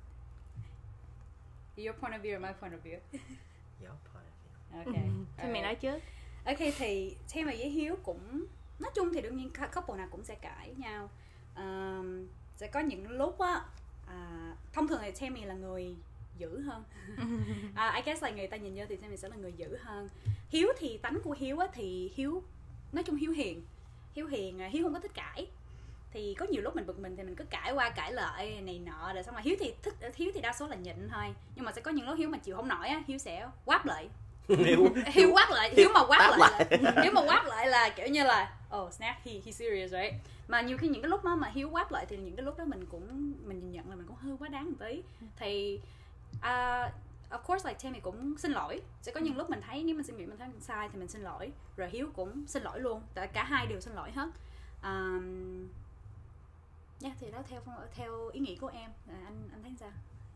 Your point of view or my point of view? Ok. Tammy nói trước. Ok, thì Tammy với Hiếu cũng nói chung thì đương nhiên couple nào cũng sẽ cãi nhau. Um, sẽ có những lúc á, à, thông thường thì Tammy là người dữ hơn. uh, I guess là người ta nhìn vô thì Tammy sẽ là người dữ hơn. Hiếu thì tánh của Hiếu á thì Hiếu nói chung Hiếu hiền, Hiếu hiền, Hiếu không có thích cãi. Thì có nhiều lúc mình bực mình thì mình cứ cãi qua cãi lại này nọ, rồi xong rồi Hiếu thì thích Hiếu thì đa số là nhịn thôi, nhưng mà sẽ có những lúc Hiếu mà chịu không nổi á, Hiếu sẽ quát lại. Hiếu, Hiếu quát lại, Hiếu mà quát lại, lại. là, Hiếu mà quát lại là kiểu như là oh snap, he he serious right. Mà nhiều khi những cái lúc đó mà Hiếu quát lại thì những cái lúc đó mình cũng mình nhìn nhận là mình cũng hơi quá đáng một tí. Thì uh, of course like Tammy cũng xin lỗi, sẽ có những lúc mình thấy nếu mình suy nghĩ mình thấy mình sai thì mình xin lỗi, rồi Hiếu cũng xin lỗi luôn, tại cả hai đều xin lỗi hết. Um, yeah, thì đó theo theo ý nghĩ của em, à, anh anh thấy sao?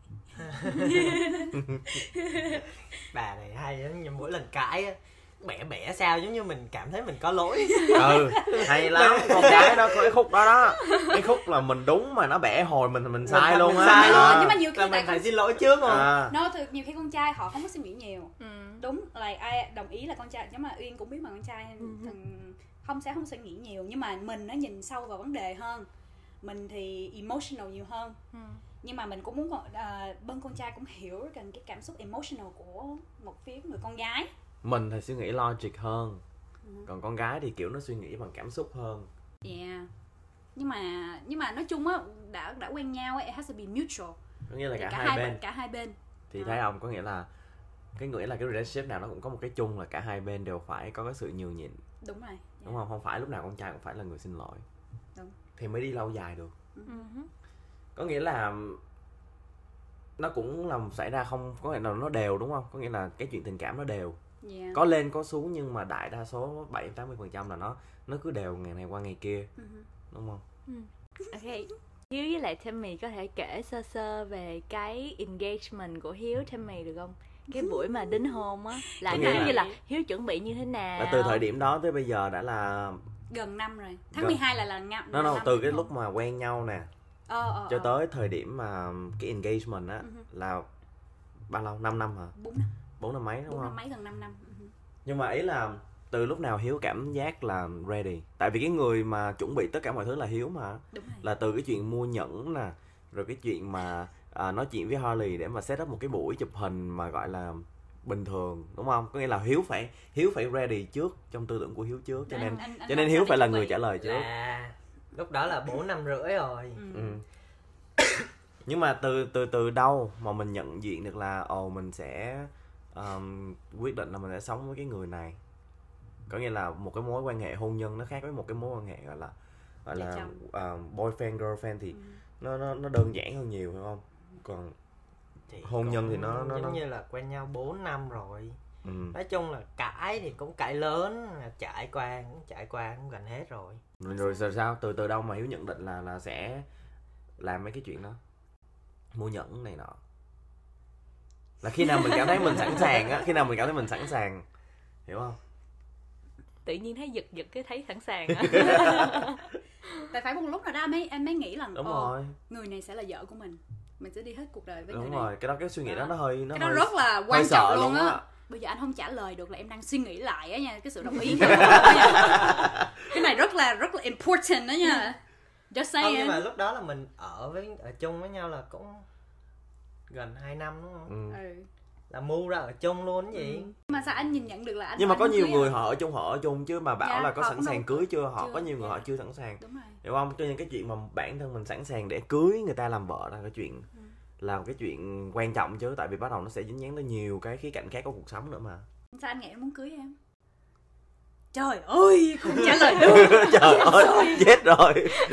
Bà này hay lắm, nhưng mỗi lần cãi á bẻ bẻ sao giống như mình cảm thấy mình có lỗi. Ừ, hay lắm. Con gái đó có cái khúc đó đó, cái khúc là mình đúng mà nó bẻ hồi mình mình sai Mình luôn á. sai luôn. À. Nhưng mà nhiều khi Là tại mình phải con... xin lỗi trước không? À. No, thực nhiều khi con trai họ không có suy nghĩ nhiều. Ừ. Đúng, là ai đồng ý là con trai, nhưng mà Uyên cũng biết mà con trai Ừ. thằng không sẽ không suy nghĩ nhiều, nhưng mà mình nó nhìn sâu vào vấn đề hơn, mình thì emotional nhiều hơn. Ừ. Nhưng mà mình cũng muốn uh, bên con trai cũng hiểu cần cái cảm xúc emotional của một phía người con gái. Mình thì suy nghĩ logic hơn, Ừ. còn con gái thì kiểu nó suy nghĩ bằng cảm xúc hơn. Yeah. Nhưng mà nhưng mà nói chung á, đã đã quen nhau ấy, it has to be mutual. Có nghĩa là Thì cả, cả hai, hai bên. cả hai bên. Thì Đó. thấy không, có nghĩa là cái nghĩa là cái relationship nào nó cũng có một cái chung là cả hai bên đều phải có cái sự nhường nhịn. Đúng rồi. Yeah. Đúng không? Không phải lúc nào con trai cũng phải là người xin lỗi. Đúng. Thì mới đi lâu dài được. Ừ. Có nghĩa là nó cũng làm xảy ra không, có nghĩa là nó đều, đúng không? Có nghĩa là cái chuyện tình cảm nó đều. Yeah. Có lên có xuống, nhưng mà đại đa số bảy đến tám mươi phần trăm là nó nó cứ đều ngày này qua ngày kia, Ừ. đúng không? Ok. Hiếu với lại Tammy có thể kể sơ sơ về cái engagement của Hiếu Tammy được không? Cái buổi mà đính hôn á, là Có kiểu nghĩa như là- là Hiếu chuẩn bị như thế nào? Là từ thời điểm đó tới bây giờ đã là Gần năm rồi. Tháng Gần- mười hai là là ngậm. nó đâu từ cái lúc mà quen nhau nè ờ, ờ, cho ờ. tới thời điểm mà cái engagement á Ừ. là bao lâu? năm năm hả? bốn năm, bốn năm mấy đúng bốn năm không? mấy, gần năm năm. Ừ. Nhưng mà ý là từ lúc nào Hiếu cảm giác là ready? Tại vì cái người mà chuẩn bị tất cả mọi thứ là Hiếu mà. Đúng rồi. Là từ cái chuyện mua nhẫn nè, rồi cái chuyện mà à, nói chuyện với Harley để mà set up một cái buổi chụp hình mà gọi là bình thường, đúng không? Có nghĩa là Hiếu phải Hiếu phải ready trước trong tư tưởng của Hiếu trước, cho nên Anh- anh- anh cho nên làm Hiếu sao phải để là chuẩn người bị? trả lời trước. Là lúc đó là bốn năm rưỡi rồi. Ừ. Ừ. Nhưng mà từ từ từ đâu mà mình nhận diện được là ồ mình sẽ um, quyết định là mình sẽ sống với cái người này? Có nghĩa là một cái mối quan hệ hôn nhân nó khác với một cái mối quan hệ gọi là gọi Vợ là chồng. uh, boyfriend girlfriend thì Ừ. nó nó nó đơn giản hơn nhiều, phải không? Còn Thì hôn nhân thì cũng nó- nó- giống nó- như là quen nhau bốn năm rồi. ừ. Nói chung là cãi thì cũng cãi lớn, là trải qua cũng trải qua cũng gần hết rồi. rồi, rồi sao, sao từ từ đâu mà Hiếu nhận định là là sẽ làm mấy cái chuyện đó, mua nhẫn này nọ? Là khi nào mình cảm thấy mình sẵn sàng á, khi nào mình cảm thấy mình sẵn sàng, hiểu không? Tự nhiên thấy giật giật cái thấy sẵn sàng á. Tại phải một lúc nào đó anh mới anh mới nghĩ là Đúng ồ, rồi, người này sẽ là vợ của mình, mình sẽ đi hết cuộc đời với người đúng này. rồi, cái đó cái suy nghĩ đó Đó. nó hơi nó Cái đó hơi, rất là hơi quan sợ trọng luôn á. á. Bây giờ anh không trả lời được là em đang suy nghĩ lại á nha, cái sự đồng ý của em á nha. Cái này rất là rất là important đó nha. Just Không, saying. nhưng mà lúc đó là mình ở với ở chung với nhau là cũng gần hai năm đúng không? Ừ. Ừ. Là move ra ở chung luôn cái gì? Ừ. Mà sao anh nhìn nhận được là anh Nhưng mà anh có không nhiều cưới người à? họ ở chung họ ở chung chứ mà bảo Dạ, là có họ sẵn cũng sàng đâu- cưới chưa, họ chưa, có nhiều người dạ. họ chưa sẵn sàng, Đúng rồi. hiểu không? Cho nên cái chuyện mà bản thân mình sẵn sàng để cưới người ta làm vợ là cái chuyện Ừ. là một cái chuyện quan trọng chứ, tại vì bắt đầu nó sẽ dính dáng tới nhiều cái khía cạnh khác của cuộc sống nữa mà. Sao anh nghĩ anh muốn cưới em? Trời ơi, không trả lời được. Trời ơi, chết rồi.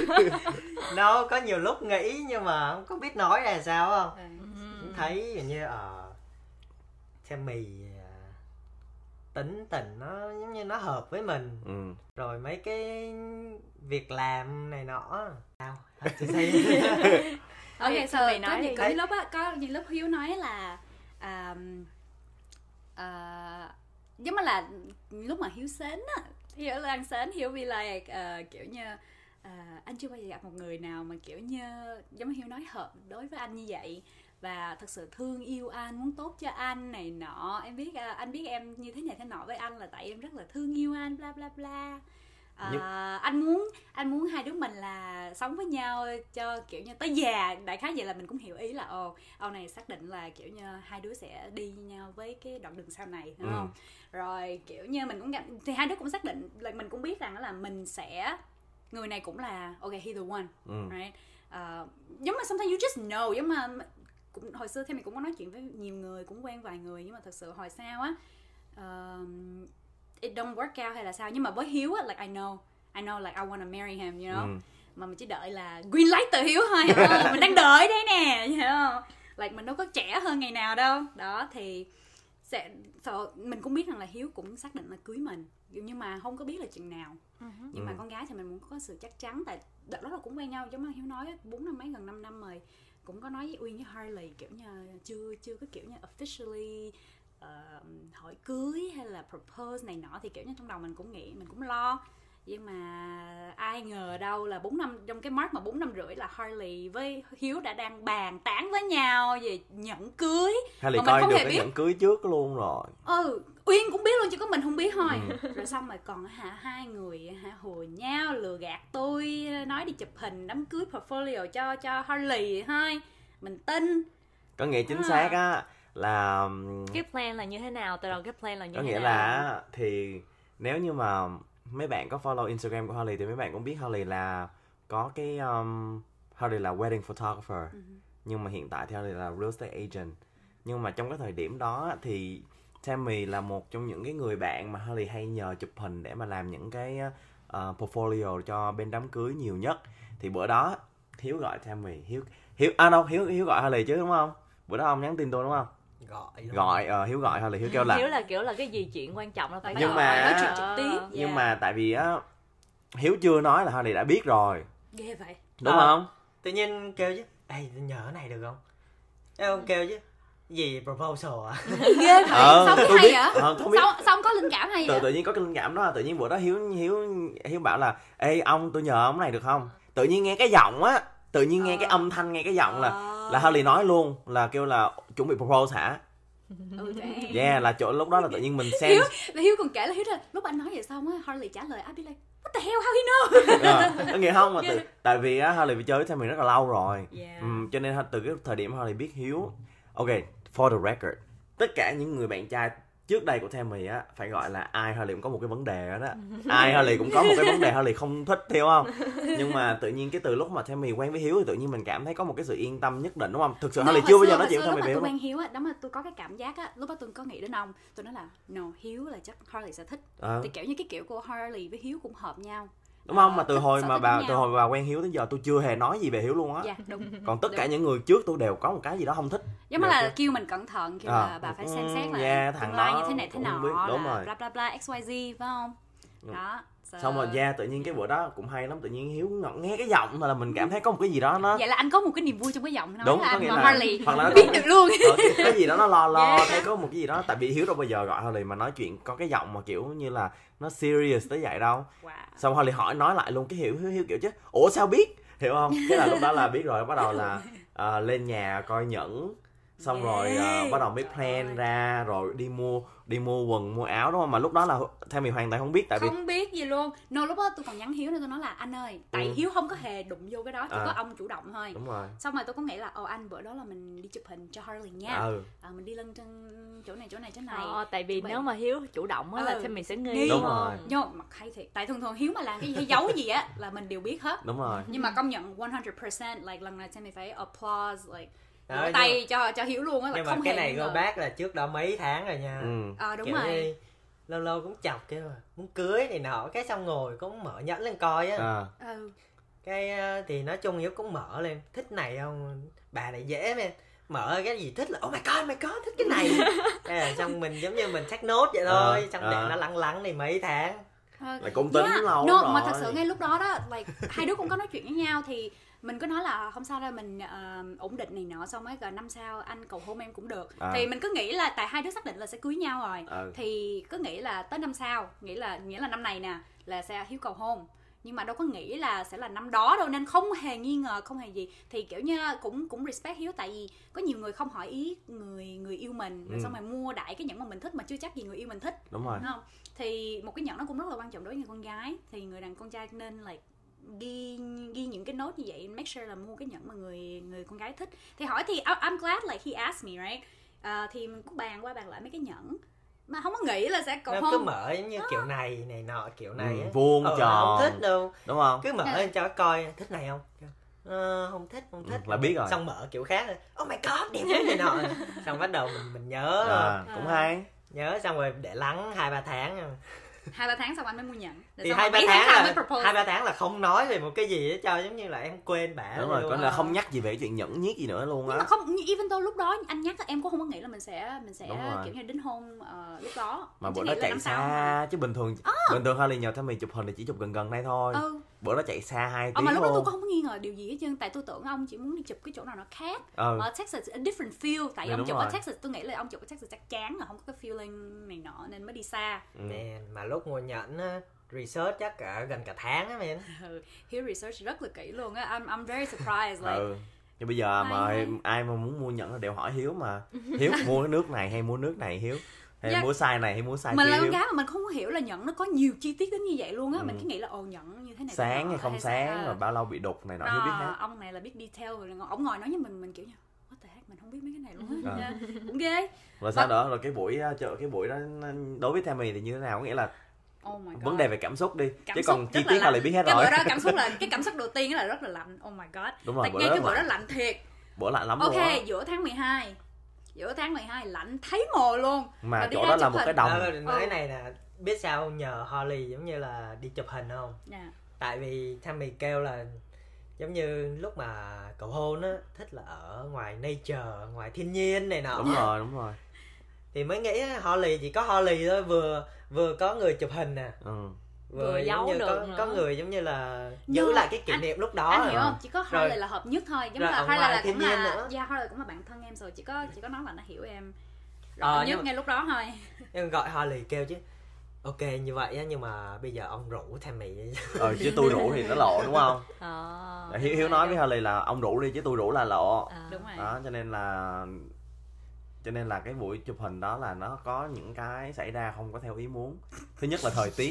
Nó có nhiều lúc nghĩ nhưng mà không có biết nói là sao không. Ừ. Thấy hình như ờ Tammy uh, tính tình nó giống như nó hợp với mình. Ừ. Rồi mấy cái việc làm này nọ. Sao? Chị thấy Ok, Thì so mày có nói những đi. có những lớp á, có những lớp Hiếu nói là um, uh, giống như là lúc mà Hiếu sến á, Hiếu đang sến, Hiếu be like uh, kiểu như uh, anh chưa bao giờ gặp một người nào mà kiểu như giống như Hiếu nói hợp đối với anh như vậy, và thật sự thương yêu anh, muốn tốt cho anh này nọ. Em biết uh, anh biết em như thế này thế nọ với anh là tại em rất là thương yêu anh, bla bla bla. À, Nhưng- anh muốn anh muốn hai đứa mình là sống với nhau cho kiểu như tới già, đại khái vậy là mình cũng hiểu ý là ồ ông này xác định là kiểu như hai đứa sẽ đi với nhau với cái đoạn đường sau này, đúng Ừ. không? Rồi kiểu như mình cũng gặp, thì hai đứa cũng xác định là mình cũng biết rằng đó là mình sẽ, người này cũng là ok, he the one, Ừ. right? Uh, giống mà sometimes you just know, giống mà cũng, hồi xưa thì mình cũng có nói chuyện với nhiều người, cũng quen vài người, nhưng mà thật sự hồi sau á uh, it don't work out hay là sao, nhưng mà với Hiếu á, like I know I know like I wanna marry him, you know. Ừ. Mà mình chỉ đợi là green light từ Hiếu thôi, hiểu không? Mình đang đợi đấy nè, hiểu không? Like mình đâu có trẻ hơn ngày nào đâu. Đó thì sẽ so, mình cũng biết rằng là Hiếu cũng xác định là cưới mình, nhưng mà không có biết là chừng nào. Uh-huh. Nhưng Ừ. mà con gái thì mình muốn có sự chắc chắn, tại đợt đó là cũng quen nhau, giống như Hiếu nói bốn năm mấy, gần năm năm rồi, cũng có nói với Uyên với Harley kiểu như chưa chưa có kiểu như officially uh, hỏi cưới hay là propose này nọ, thì kiểu như trong đầu mình cũng nghĩ, mình cũng lo. Nhưng mà ai ngờ đâu là bốn năm, trong cái mark mà bốn năm rưỡi là Harley với Hiếu đã đang bàn tán với nhau về nhẫn cưới. Harley Mà mình coi không được hề cái biết. nhẫn cưới trước luôn rồi. Ừ, Uyên cũng biết luôn chứ có mình không biết thôi. Ừ. Rồi xong rồi còn hả hai người hả hùa nhau, lừa gạt tôi, nói đi chụp hình đám cưới portfolio cho cho Harley thôi. Mình tin. Có nghĩa chính À. xác á là Cái plan là như thế nào? Từ đầu cái plan là như có thế nghĩa nào? là thì nếu như mà mấy bạn có follow Instagram của Harley thì mấy bạn cũng biết Harley là có cái um, Harley là wedding photographer. Ừ. Nhưng mà hiện tại thì Harley là real estate agent. Nhưng mà trong cái thời điểm đó thì Tammy là một trong những cái người bạn mà Harley hay nhờ chụp hình để mà làm những cái uh, portfolio cho bên đám cưới nhiều nhất. Thì bữa đó Hiếu gọi Tammy, Hiếu Hiếu à đâu Hiếu Hiếu gọi Harley chứ đúng không? Bữa đó ông nhắn tin tôi đúng không? gọi luôn. Gọi uh, Hiếu gọi Harley, Hiếu kêu là Hiếu là kiểu là cái gì chuyện quan trọng là phải Nhưng gọi, mà- nói chuyện trực trực tiếp. tiếp. nhưng mà tại vì á Hiếu chưa nói là Harley đã biết rồi, Ghê vậy. đúng Ờ. không? Tự nhiên kêu chứ, ê tôi nhờ cái này được không? Em không kêu chứ. Gì proposal à? Ghê vậy. Ờ, Xong tôi hay biết. vậy? Ờ, không biết. Xong, xong có linh cảm hay Tự vậy? tự nhiên có cái linh cảm đó, tự nhiên bữa đó Hiếu Hiếu Hiếu bảo là ê ông tôi nhờ ông cái này được không? Tự nhiên nghe cái giọng á, tự nhiên nghe Ờ. cái âm thanh, nghe cái giọng là Ờ. là Harley nói luôn là kêu là chuẩn bị propose hả? Ừ, damn. Yeah, là chỗ lúc đó là tự nhiên mình xem Hiếu, là Hiếu còn kể là Hiếu là lúc anh nói vậy xong á, Harley trả lời, I'd be like, what the hell, how he know? ờ, có nghĩa không mà tự, tại vì á Harley bị chơi với Tammy rất là lâu rồi. Yeah. Ừm, cho nên từ cái thời điểm Harley biết Hiếu, ok, for the record, tất cả những người bạn trai trước đây của Tammy á phải gọi là ai Harley cũng có một cái vấn đề đó, đó. Ai Harley cũng có một cái vấn đề Harley không thích, hiểu không? Nhưng mà tự nhiên cái từ lúc mà Tammy quen với Hiếu thì tự nhiên mình cảm thấy có một cái sự yên tâm nhất định, đúng không? Thực sự No, Harley hồi chưa bao xưa- giờ nói hồi chuyện xưa với Tammy lúc mà về tôi Hiếu. quen Hiếu á, đó mà tôi có cái cảm giác á, lúc đó tôi có nghĩ đến ông, tôi nói là no, Hiếu là chắc Harley sẽ thích. Ờ, Thì kiểu như cái kiểu của Harley với Hiếu cũng hợp nhau. đúng không? Ờ, Mà từ thích- hồi sở mà thích bà giống từ nhau. hồi bà quen Hiếu đến giờ tôi chưa hề nói gì về Hiếu luôn á. Dạ, đúng. Còn tất Đúng. cả những người trước tôi đều có một cái gì đó không thích. Giống như Đều là kêu- kêu mình cẩn thận, kêu Ờ, là bà phải ừ, xem xét là yeah, thằng tương lai đó như thế này thế cũng nọ, biết, đúng là rồi. bla bla bla xê i zét, phải không? Ừ. Đó. So- Xong rồi yeah, tự nhiên cái bữa đó cũng hay lắm, tự nhiên Hiếu ngọ- nghe cái giọng thôi là mình cảm thấy có một cái gì đó nó Vậy là anh có một cái niềm vui trong cái giọng nói Đúng, là có anh nghĩa mà là- Harley hoặc là- biết được luôn. Ờ, cái, cái gì đó nó lo lo Yeah. thấy có một cái gì đó, tại vì Hiếu đâu bao giờ gọi Harley mà nói chuyện có cái giọng mà kiểu như là nó serious tới vậy đâu. Wow. Xong Harley hỏi nói lại luôn cái Hiếu Hiếu, Hiếu kiểu chứ ủa sao biết, hiểu không? Cái là lúc đó là biết rồi, bắt đầu là ờ, lên nhà coi nhẫn, xong rồi ờ, Yeah. bắt đầu mới Trời plan ơi. ra rồi đi mua đi mua quần mua áo, đúng không? Mà lúc đó là Tammy hoàn toàn không biết, tại vì Không biết gì luôn. No, lúc đó tôi còn nhắn Hiếu nên tôi nói là anh ơi, tại Ừ. Hiếu không có hề đụng vô cái đó, chỉ À. có ông chủ động thôi. đúng rồi. Xong rồi tôi có nghĩ là ồ anh bữa đó là mình đi chụp hình cho Harley nha. Ừ. À, mình đi lên trên chỗ này chỗ này chỗ này. Ờ, tại vì Vậy. nếu mà Hiếu chủ động á là Ừ. thì mình sẽ nghi, Nghi. Đúng đúng rồi. không? Nhô, mặt hay thiệt. Tại thường thường Hiếu mà làm cái gì hay giấu gì á là mình đều biết hết. Đúng rồi. Nhưng mà công nhận one hundred percent like lần này Tammy phải applause like Đó, vỗ nhưng tay cho cho Hiếu luôn á, là nhưng mà không cái hề này nghi go ngờ. back là trước đó mấy tháng rồi nha. Ừ. Ờ đúng Kiểu rồi. như lâu lâu cũng chọc kêu mà muốn cưới này nọ, cái xong ngồi cũng mở nhẫn lên coi á. À. Ừ. Cái ờ, thì nói chung Hiếu cũng mở lên, thích này không, bà này dễ men, mở cái gì thích là oh my god my god thích cái này. Thế là xong mình giống như mình check nốt vậy thôi, Ờ, xong ờ. để nó lắng lắng đi mấy tháng. Ờ, Là cũng tính yeah. lâu no, lắm mà rồi. thật sự ngay lúc đó đó, like, hai đứa cũng có nói chuyện với nhau thì mình có nói là không sao đâu, mình uh, ổn định này nọ, xong rồi năm sau anh cầu hôn em cũng được. À. Thì mình cứ nghĩ là tại hai đứa xác định là sẽ cưới nhau rồi, Ừ. thì cứ nghĩ là tới năm sau, nghĩ là nghĩa là năm này nè là sẽ Hiếu cầu hôn, nhưng mà đâu có nghĩ là sẽ là năm đó đâu, nên không hề nghi ngờ, không hề gì. Thì kiểu như cũng cũng respect Hiếu, tại vì có nhiều người không hỏi ý người người yêu mình, rồi Ừ. xong rồi mua đại cái nhẫn mà mình thích mà chưa chắc gì người yêu mình thích, Đúng rồi. đúng không? Thì một cái nhẫn nó cũng rất là quan trọng đối với người con gái, thì người đàn con trai nên like ghi ghi những cái nốt như vậy, make sure là mua cái nhẫn mà người người con gái thích. Thì hỏi thì I'm glad like he asked me, right? Uh, thì mình cũng bàn qua bàn lại mấy cái nhẫn mà không có nghĩ là sẽ cầu Nó hôn. cứ mở giống như kiểu này này nọ kiểu này Ừ, á. vuông Ờ, tròn. không thích đâu, Đúng không? cứ mở À. lên cho nó coi thích này không. Ờ, không thích không thích Ừ, là biết rồi. Xong mở kiểu khác rồi, oh my god đẹp thế này nọ. Xong bắt đầu mình mình nhớ À, cũng À. hay. nhớ xong rồi để lắng hai ba tháng. Hai ba tháng sau anh mới mua nhẫn. Để Thì xong hai rồi ba mấy tháng sau là mới propose. hai ba tháng là không nói về một cái gì hết cho, giống như là em quên bả Đúng rồi, luôn còn á. là không nhắc gì về cái chuyện nhẫn nhít gì nữa luôn Nhưng mà á. không, even though lúc đó anh nhắc em cũng không có nghĩ là mình sẽ mình sẽ Đúng rồi. kiểu như đính hôn uh, lúc đó. Mà Em bữa chỉ đó nghĩ là chạy năm sau mà. xa chứ bình thường bình thường Harley nhờ Tammy chụp hình thì chỉ chụp gần gần đây thôi. Ừ. Bữa đó chạy xa hai Ờ, tiếng mà lúc đó tôi luôn. cũng không có nghi ngờ điều gì hết trơn, tại tôi tưởng ông chỉ muốn đi chụp cái chỗ nào nó khác. Ừ. Ở Texas a different feel, tại Ừ, ông đúng chụp ở rồi. Texas, tôi nghĩ là ông chụp ở Texas chắc chắn là không có cái feeling này nọ nên mới đi xa. Ừ. Man, mà lúc mua nhẫn á, research chắc cả gần cả tháng á man. Ừ, Hiếu research rất là kỹ luôn á. I'm I'm very surprised like. Ừ. Nhưng bây giờ Hay, mà hay. ai mà muốn mua nhẫn là đều hỏi Hiếu mà. Hiếu mua cái nước này hay mua nước này Hiếu? Hay Dạ. mua size này hay mua size Mình kia là con Hiếu? gái mà mình không có hiểu là nhẫn nó có nhiều chi tiết đến như vậy luôn á. Ừ. Mình cứ nghĩ là ồ nhẫn như thế này Sáng thế nọ, hay không hay sáng sao? rồi bao lâu bị đục này nọ Hiếu biết hết. Đó, ông này là biết detail rồi, ông ngồi nói với mình mình kiểu như what the heck, mình không biết mấy cái này luôn á. Ừ. Dạ, cũng ghê. Rồi sau Và- đó rồi cái buổi uh, chợ cái buổi đó nó- đối với Tammy thì như thế nào? Có nghĩa là Oh my god. vấn đề về cảm xúc đi, Cảm chứ xúc còn rất chi là tiết lạnh. Harley biết hết cái rồi. bữa đó cảm xúc là cái cảm xúc đầu tiên là rất là lạnh. Oh my god. Đúng rồi, Tại bữa ngay đó cái bữa lạnh. đó lạnh thiệt. Bữa lạnh lắm Ok, luôn á. giữa tháng mười hai. Giữa tháng mười hai lạnh thấy mồ luôn. Mà Và đi chỗ ra đó là chụp một cái hình. đồng. Đó, nói Ừ. này nè, biết sao nhờ Harley giống như là đi chụp hình không? Dạ. Tại vì Tammy kêu là giống như lúc mà cầu hôn á, thích là ở ngoài nature, ngoài thiên nhiên này nọ. Đúng rồi, đúng rồi. Thì mới nghĩ Harley chỉ có Harley thôi, vừa vừa có người chụp hình nè, Ừ. Vừa giống giấu như được có, nữa. có người giống như là No, giữ lại cái kỷ anh- niệm lúc đó. Anh rồi. hiểu không? Chỉ có Harley Rồi. là hợp nhất thôi. Giống Rồi là ở Harley ngoài là thiên cũng nhiên là nữa. yeah, Harley cũng là bạn thân em rồi. Chỉ có chỉ có nói là nó hiểu em. Rồi Ờ, hợp nhất nhưng mà- ngay lúc đó thôi. Nhưng gọi Harley kêu chứ ok như vậy á, nhưng mà bây giờ ông rủ Tammy. Ờ chứ tôi rủ thì nó lộ đúng không? Ờ. Hiếu, Hiếu nói với Harley là ông rủ đi chứ tôi rủ là lộ. Ờ. Đúng rồi. Đó cho nên là cho nên là cái buổi chụp hình đó là nó có những cái xảy ra không có theo ý muốn. Thứ nhất là thời tiết.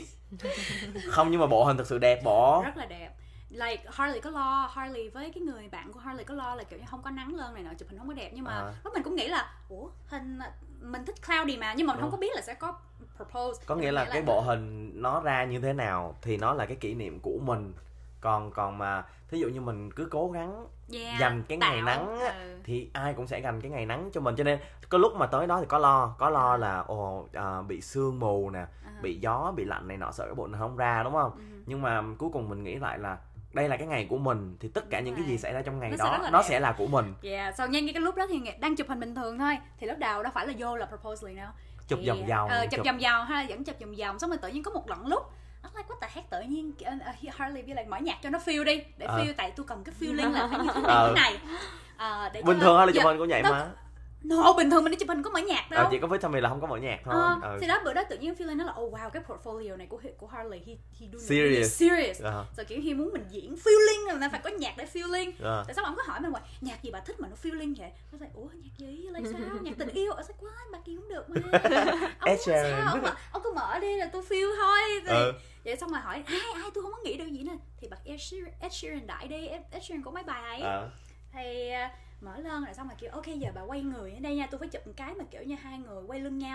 Không, nhưng mà bộ hình thực sự đẹp bộ. Rất là đẹp. Like Harley có lo, Harley với cái người bạn của Harley có lo là kiểu như không có nắng lên này nọ, chụp hình không có đẹp, nhưng mà À. lúc mình cũng nghĩ là ủa hình mình thích cloudy mà, nhưng mà mình không Ừ. có biết là sẽ có propose. Có nghĩa là cái bộ hình nó ra như thế nào thì nó là cái kỷ niệm của mình. Còn còn mà thí dụ như mình cứ cố gắng yeah, dành cái ngày tạo. nắng á, Ừ. thì ai cũng sẽ dành cái ngày nắng cho mình, cho nên có lúc mà tới đó thì có lo có lo là ồ à, bị sương mù nè, À. bị gió bị lạnh này nọ, sợ cái bộ nó không ra đúng không? Ừ. Nhưng mà cuối cùng mình nghĩ lại là đây là cái ngày của mình thì tất cả Đúng những cái rồi. gì xảy ra trong ngày Nó sẽ đó rất là nó đẹp. sẽ là của mình. Yeah, sau nhanh cái lúc đó thì đang chụp hình bình thường thôi, thì lúc đầu đâu phải là vô là propose liền đâu. Chụp Thì, vòng vòng, ờ, chụp chụp- vòng vòng hay là vẫn chụp vòng vòng, xong rồi tự nhiên có một lần lúc nó like what the heck, tự nhiên uh, Harley be like mở nhạc cho nó feel đi để Ờ. feel, tại tôi cần cái feeling là phải như thế này Ờ. thế này. Ờ, để cho- Bình thường hay là chụp Dạ, hình cũng vậy nó- mà. No, bình thường mình đi chụp hình có mở nhạc đâu. Ờ, chỉ có với Tammy là không có mở nhạc thôi. Ờ, Ừ. thì đó bữa đó tự nhiên feeling nó là oh wow, cái portfolio này của của Harley he he doing Serious. really serious. Ờ, Rồi kiểu he muốn mình diễn feeling rồi, nó phải có nhạc để feeling. ờ. Tại sao ông có hỏi mình hoài nhạc gì bà thích mà nó feeling vậy? Nó nói ủa nhạc gì? Là sao? Nhạc tình yêu? Ở sao quá bạc gì cũng được mà. Ông Ed muốn Sheeran. sao? Ông, bảo, ông cứ mở đi là tôi feel thôi. Thì, Ừ. vậy xong rồi hỏi ai ai tôi không có nghĩ được gì nữa. Thì bật Ed Sheeran, Ed Sheeran đại đi. Ed, Ed Sheeran có mấy bài ấy. Ờ. Thì uh, mở lên rồi xong rồi kiểu ok giờ bà quay người ở đây nha, tôi phải chụp một cái mà kiểu như hai người quay lưng nhau.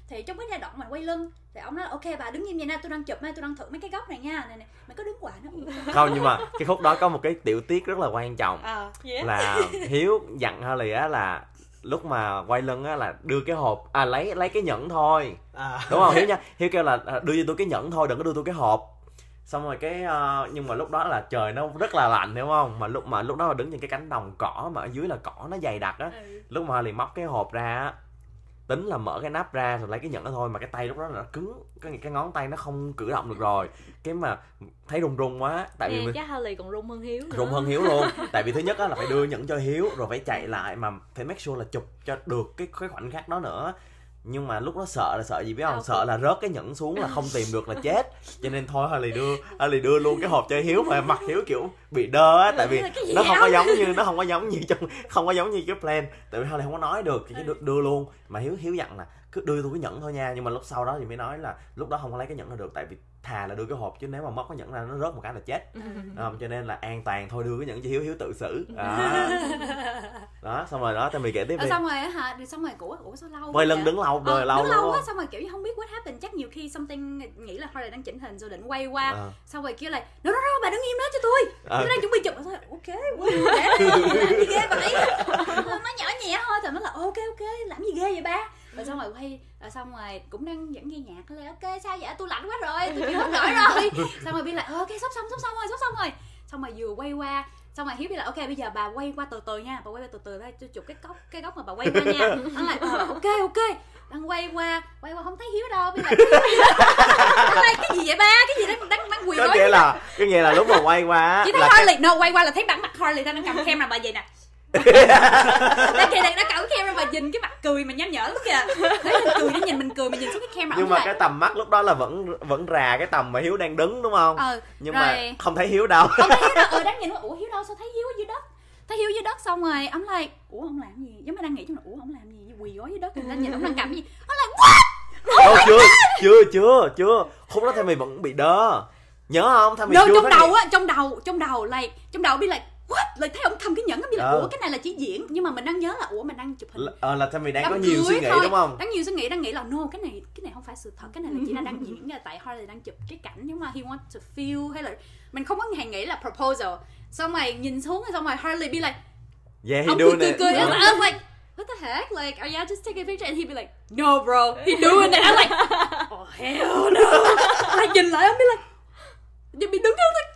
Thì trong cái giai đoạn mình quay lưng thì ông nói ok bà đứng im vậy nè, tôi đang chụp, tôi đang thử mấy cái góc này nha, này này mày có đứng quả nó không. Nhưng mà cái khúc đó có một cái tiểu tiết rất là quan trọng, à, yeah. là Hiếu dặn Harley á là lúc mà quay lưng á là đưa cái hộp, à lấy lấy cái nhẫn thôi, à. Đúng không Hiếu nha? Hiếu kêu là đưa cho tôi cái nhẫn thôi, đừng có đưa tôi cái hộp. Xong rồi cái uh, nhưng mà lúc đó là trời nó rất là lạnh, hiểu không? Mà lúc mà lúc đó là đứng trên cái cánh đồng cỏ mà ở dưới là cỏ nó dày đặc á. Ừ. Lúc mà Harley móc cái hộp ra á, tính là mở cái nắp ra rồi lấy cái nhẫn đó thôi, mà cái tay lúc đó là nó cứng, cái cái ngón tay nó không cử động được rồi, cái mà thấy run run quá. Tại vì mình... mình... chắc Harley còn run hơn Hiếu nữa. Run hơn Hiếu luôn. Tại vì thứ nhất á là phải đưa nhẫn cho Hiếu rồi phải chạy lại mà phải make sure là chụp cho được cái cái khoảnh khắc đó nữa. Nhưng mà lúc đó sợ là sợ gì biết không? Okay. Sợ là rớt cái nhẫn xuống là không tìm được là chết. Cho nên thôi Harley đưa Harley đưa luôn cái hộp cho Hiếu, mà mặt Hiếu kiểu bị đơ á, tại vì nó không có giống như nó không có giống như trong không có giống như cái plan. Tại vì Harley không có nói được, cái đưa, đưa luôn. Mà Hiếu Hiếu dặn là cứ đưa tôi cái nhẫn thôi nha. Nhưng mà lúc sau đó thì mới nói là lúc đó không có lấy cái nhẫn ra được, tại vì thà là đưa cái hộp chứ nếu mà mất cái nhẫn ra nó rớt một cái là chết. Um, cho nên là an toàn thôi đưa cái nhẫn cho Hiếu, Hiếu tự xử. Đó, đó xong rồi đó Tammy kể tiếp đi. Xong rồi hả? Xong rồi ủa ủa sao lâu? Quay lưng đứng lâu rồi ờ, lâu đứng lâu quá. Xong rồi kiểu như không biết what happened, chắc nhiều khi something nghĩ là Harley đang chỉnh hình rồi định quay qua, à. Xong rồi kêu lại no no no bà đứng im đó cho tôi, à. Tôi đang chuẩn bị chụp. Thôi ok, để làm gì ghê vậy? Nó nhỏ nhẹ thôi, thì nó là ok ok làm gì ghê vậy ba? Rồi xong rồi quay, rồi xong rồi cũng đang vẫn nghe nhạc, là ok sao vậy, tôi lạnh quá rồi, tôi chịu hết nổi rồi. Xong rồi Bi lại ok sắp xong sắp xong rồi sắp xong rồi. Xong rồi vừa quay qua, xong rồi Hiếu Bi là ok bây giờ bà quay qua từ từ nha, bà quay qua từ từ đây, tôi chụp cái góc cái góc mà bà quay qua nha. Nó lại ờ ok ok, đang quay qua quay qua không thấy Hiếu đâu. Bi lại cái gì vậy ba, cái gì đang đang đang quỳ nói. Có nghĩa là cái nghĩa là lúc mà quay qua chỉ thấy Harley cái... no quay qua là thấy bản mặt Harley đang cầm camera bà vậy nè. Đang kìa đang cầm camera và nhìn cái mặt cười mà nham nhở lắm kìa. Thấy mình cười, nó nhìn mình cười mà nhìn xuống cái camera. Nhưng mà lại... cái tầm mắt lúc đó là vẫn vẫn rà cái tầm mà Hiếu đang đứng đúng không? Ờ. Nhưng rồi... mà không thấy Hiếu đâu. Không thấy Hiếu đâu. Ờ đang nhìn ủa Hiếu đâu, sao thấy Hiếu ở dưới đất? Thấy Hiếu dưới đất xong rồi ông lại ủa ông làm gì? Giống như đang nghĩ trong là ủa ông làm gì? Quỳ gối dưới đất, người ta nhìn ông đang cầm gì? Ông lại what? Oh, chưa, chưa chưa chưa. Khúc đó Tammy vẫn bị đơ. Nhớ không? Tammy chưa trong đầu á, trong đầu, trong đầu like trong đầu Bi like what? Lại thấy ông cầm cái nhẫn á, Bi là ờ. ủa cái này là chỉ diễn, nhưng mà mình đang nhớ là ủa mình đang chụp hình. Ờ là Tammy đang có nhiều suy nghĩ thôi. Đúng không? Đang nhiều suy nghĩ, đang nghĩ là no cái này cái này không phải sự thật, cái này là chỉ là đang diễn nha, tại Harley đang chụp cái cảnh nhưng mà he wants to feel, hay là mình không có hề nghĩ là proposal. Xong rồi nhìn xuống xong rồi Harley be like yeah, he ông doing cười, it. cười cười. I was like what the heck, like are you just taking a picture? And he'd be like no bro, he doing it. I'm like oh hell no. Lại nhìn lại ông be like đi bị đứng đó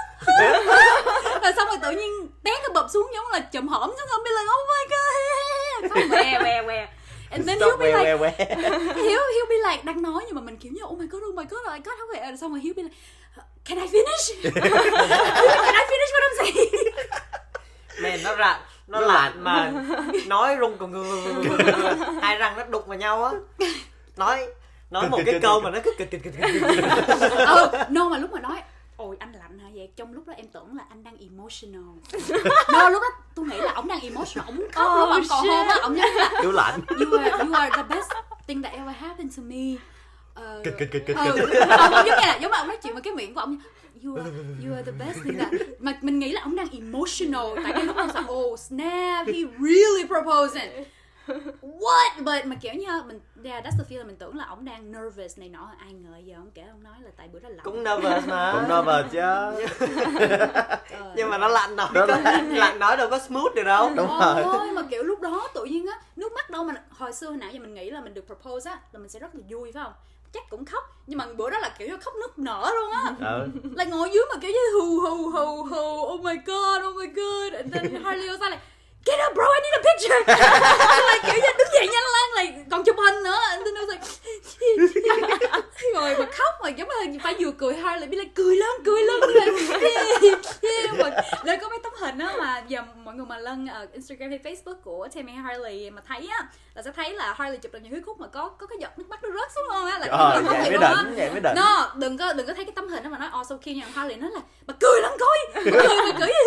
rồi xong rồi tự nhiên té cái bập xuống giống là chùm hổm xuống, ông be like oh my god. Xong què què què. And then he'll be like Hiếu Hiếu be like đang nói nhưng mà mình kiểu như oh my god oh my god oh my god không phải. Xong rồi Hiếu be like can I finish? Can I finish what I'm saying? Man nó rặn nó lạnh mà nói rung còn người hai răng nó đụng vào nhau á, nói nói một cái câu mà nó cứ kịch kịch kịch kịch. Ờ no mà lúc mà nói ôi anh lạnh hả vậy, trong lúc đó em tưởng là anh đang emotional. No lúc đó tôi nghĩ là ổng đang emotional, ổng muốn khóc oh, lúc ổng còn hôn á, ổng nhớ là kiểu lạnh. You are you are the best thing that ever happened to me. Uh, kịch kịch kịch kịch. Ừ, giống như là giống mà ổng nói chuyện với cái miệng của ổng. You are, you are the best thing that mà mình nghĩ là ổng đang emotional tại cái lúc đó là oh snap he really proposing. What? But mà kiểu như mình yeah, that's the feeling, mình tưởng là ổng đang nervous này nọ, ai ngờ giờ ổng kể ổng nói là tại bữa đó lạnh. Cũng nervous mà. Cũng nervous chứ. Nhưng mà nó lạnh nói có, lạnh nói đâu có smooth được đâu. Đúng rồi. Ôi mà kiểu lúc đó tự nhiên á nước mắt đâu mà hồi xưa hồi nãy giờ mình nghĩ là mình được propose á là mình sẽ rất là vui phải không? Chắc cũng khóc, nhưng mà bữa đó là kiểu như khóc nức nở luôn á. Ừ. Là ngồi dưới mà kiểu như hù hù hù hù oh my god oh my god. And then Harley was like get up bro, I need a picture. Like kiểu như đứng dậy nhanh lên, lại còn chụp hình nữa. And then I was like rồi mà khóc mà giống như phải vừa cười Harley be like cười lên cười lên mà lên có mấy tấm hình á mà giờ mọi người mà lên ở Instagram hay Facebook của Tammy Harley mà thấy á là sẽ thấy là Harley chụp được những cái khúc mà có có cái giọt nước mắt nó rớt xuống luôn á, là ờ, vậy mới đỉnh, vậy mới đỉnh. No, đừng có đừng có thấy cái tấm hình đó mà nói oh so cute nha. Harley nói là bà cười lắm coi, bà cười bà cười.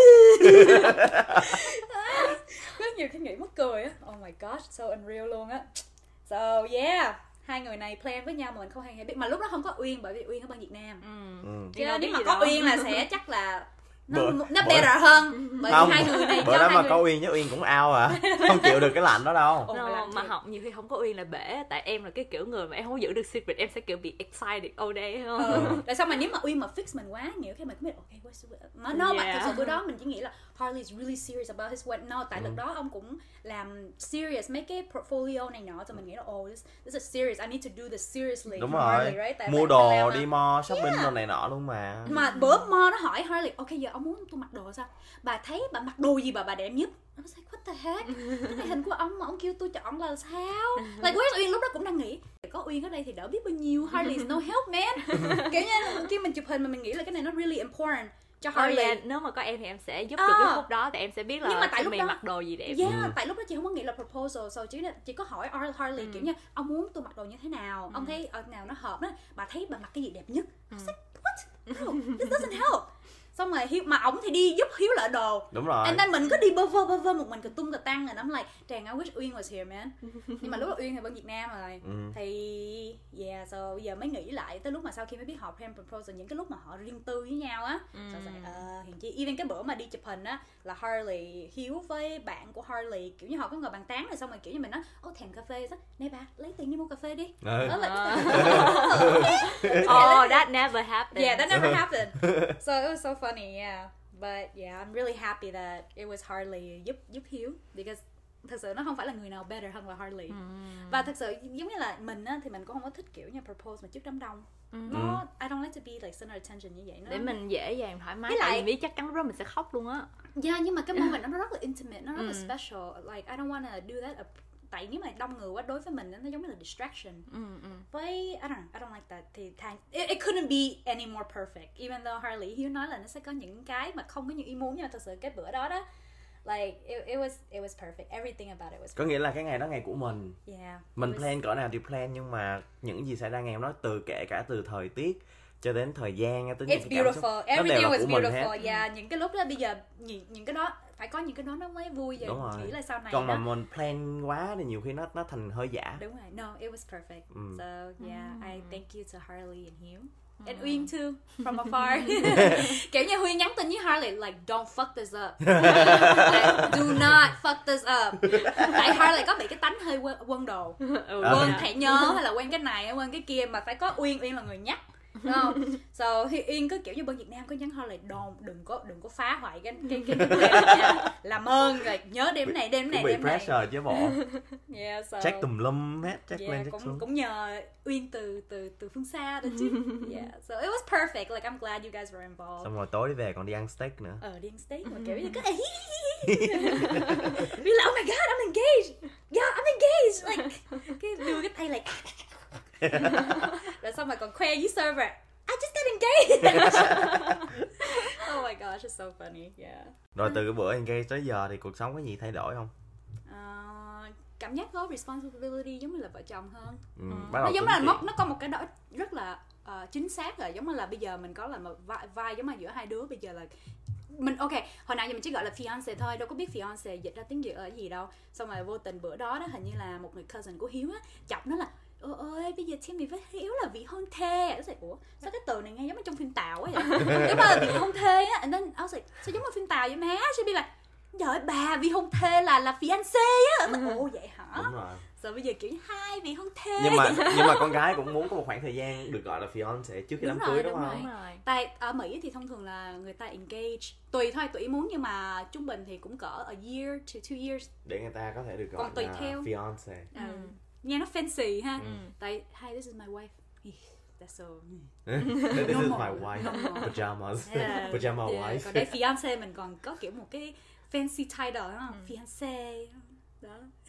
Rất nhiều cái nghĩ mắc cười á. Oh my gosh, so unreal luôn á. So yeah, hai người này plan với nhau mà mình không hề biết, mà lúc đó không có Uyên bởi vì Uyên ở bên Việt Nam. Ừ. Chứ nếu mà có Uyên là sẽ chắc là nó, Bữa- nó bữa- better hơn, bởi Không, vì hai người này bữa cho đó hai mà người... có Uyên chứ Uyên cũng out à. Không chịu được cái lạnh đó đâu. Ồ, No, làm mà thiệt. học nhiều khi không có Uyên là bể. Tại em là cái kiểu người mà em không giữ được secret, em sẽ kiểu bị excited all day không? Ờ. Tại sao mà nếu mà Uyên mà fix mình quá nhiều cái mình cũng biết ok what's the... mà no mà Yeah. thực sự bữa đó mình chỉ nghĩ là Harley is really serious about his wedding. No, tại Ừ. lúc đó ông cũng làm serious mấy cái portfolio này nọ, thì mình nghĩ là oh this, this is serious, I need to do this seriously. Đúng for rồi. Harley, right? Tại Mua bạn đồ, làm mà. đi mall, shopping đồ này nọ luôn mà. Mà bữa Mo nó hỏi Harley, ok giờ ông muốn tôi mặc đồ sao? Bà thấy bà mặc đồ gì bà bà đẹp nhất? Nó say what the heck? Cái này hình của ông mà ông kêu tôi chọn là sao? Like where's Uyên lúc đó cũng đang nghĩ có Uyên ở đây thì đỡ biết bao nhiêu. Harley is no help man. Kiểu như khi mình chụp hình mà mình nghĩ là cái này nó really important cho Oh, Harley. yeah, nếu mà có em thì em sẽ giúp À. được cái khúc đó. Tại em sẽ biết là Nhưng mà tại lúc mình đó- mặc đồ gì đẹp. Yeah, Ừ. tại lúc đó chị không có nghĩ là proposal, so chỉ là chỉ có hỏi Harley Ừ. kiểu như ông muốn tôi mặc đồ như thế nào, ông thấy ở nào nó hợp đó, bà thấy bà mặc cái gì đẹp nhất. I was like, what? No, this doesn't help. Xong rồi Hiếu, mà ổng thì đi giúp Hiếu lựa đồ. Đúng rồi. And then mình cứ đi bơ vơ bơ vơ một mình cà tung cà tăng rồi. I'm like, Tràng, I wish Uyên was here man. Nhưng mà lúc đó Uyên thì bên Việt Nam rồi. Ừ. Thì yeah, so bây giờ mới nghĩ lại tới lúc mà sau khi mới biết họ plan proposal, những cái lúc mà họ riêng tư với nhau á. So I was like, ờ, hiện chi even cái bữa mà đi chụp hình á là Harley, Hiếu với bạn của Harley kiểu như họ có ngồi bàn tán rồi, xong rồi kiểu như mình nói ô thèm cà phê, nè bà lấy tiền đi mua cà phê đi. Ừ. Đó là Oh, that never happened. yeah, that never happened. So it was so funny, yeah. But yeah, I'm really happy that it was Harley giúp giúp Hiếu, because thật sự nó không phải là người nào better hơn là Harley. Và thật sự giống như là mình á thì mình cũng không có thích kiểu như propose mà trước đám đông. Nó I don't like to be like center attention như vậy. Nó Để mình dễ dàng thoải mái. Với Tại lại- vì biết chắc chắn lúc đó mình sẽ khóc luôn á. yeah, nhưng mà cái moment nó rất là intimate, nó rất là Ừ. special. Like I don't wanna do that. Tại nếu mà đông người quá đối với mình nó giống như là distraction. Ừ, ừ. But I don't know, I don't like that. Thì thành it, it couldn't be any more perfect. Even though Harley Hiếu nói là nó sẽ có những cái mà không có như ý muốn, nhưng mà thật sự cái bữa đó đó, like it, it was it was perfect. Everything about it was perfect. Có nghĩa là cái ngày đó ngày của mình. Yeah. Mình it was- plan cỡ nào thì plan, nhưng mà những gì xảy ra ngày hôm đó, từ kể cả từ thời tiết cho đến thời gian cho đến những It's cái cảm xúc, beautiful. nó đều Everything là was của mình beautiful. hết. Yeah, những cái lúc đó bây giờ những, những cái đó phải có những cái đó nó mới vui vậy. Đúng rồi. Nghĩ là sau này Còn mà đó. mình plan quá thì nhiều khi nó nó thành hơi giả. Đúng rồi. No, it was perfect. Ừ. So yeah, I thank you to Harley and Hiếu. And Uyên too, from afar. Kiểu như Huyên nhắn tin với Harley like don't fuck this up. Like, do not fuck this up. Tại Harley có bị cái tánh hơi quân, quân đồ. Ừ, Quên dạ. thẻ nhớ hay là quên cái này hay quên cái kia, mà phải có Uyên, Uyên là người nhắc. Đúng không? So Hi- Uyên cứ kiểu như bên Việt Nam có nhắn Harley đồn đừng có đừng có phá hoại cái cái cái, cái plan nha. Làm ơn rồi nhớ đêm này đêm Cũng này bị đêm này. pressure chứ bộ. Yeah, so Check tùm lum hết, check yeah, lên check cũng xuống. cũng nhờ Uyên từ từ từ phương xa đó chứ. Yeah, so it was perfect. Like I'm glad you guys were involved. Xong rồi tối đi về còn đi ăn steak nữa. Ờ đi ăn steak mà kiểu như cứ Be like, oh my god, I'm engaged. Yeah, I'm engaged. Like cái đưa cái tay like rồi xong rồi còn khoe với server. I just got engaged. Oh my gosh, it's so funny. Yeah. Rồi từ cái bữa engage tới giờ thì cuộc sống có gì thay đổi không? Ờ, cảm giác có responsibility giống như là vợ chồng hơn. Ừ, bắt Nó đầu giống tính là chuyện. mốc nó có một cái đó rất là ờ, chính xác rồi, giống như là bây giờ mình có là một vai, vai giống như giữa hai đứa bây giờ là mình ok, hồi nãy giờ mình chỉ gọi là fiance thôi, đâu có biết fiance dịch ra tiếng Việt ở gì đâu. Xong rồi vô tình bữa đó đó hình như là một người cousin của Hiếu á chọc nó là ôi ơi bây giờ Timmy với Hiếu là vị hôn thê. Nó ủa sao cái từ này nghe giống như trong phim Tàu quá vậy? Giống như là vị hôn thê á, and then I was like sao giống như phim Tàu vậy má? She be like trời bà vị hôn thê là là fiance á. Ồ vậy hả? Đúng rồi. Rồi bây giờ kiểu như hai vị hôn thê. Nhưng mà nhưng mà con gái cũng muốn có một khoảng thời gian được gọi là fiance trước khi Đúng đám rồi, cưới đúng đúng không? Đúng rồi. Tại ở Mỹ thì thông thường là người ta engage tùy thôi, tùy ý muốn, nhưng mà trung bình thì cũng cỡ a year to two years. Để người ta có thể được gọi Còn tùy là theo. fiance. Ừ. Nghe nó fancy ha. Ừ. Tại hi this is my wife. Ih, That's so This is Normal. my wife. Normal. Pajamas. Yeah. Pajama Yeah. wife. Còn đây fiance mình còn có kiểu một cái fancy title đúng không? Fiance đó.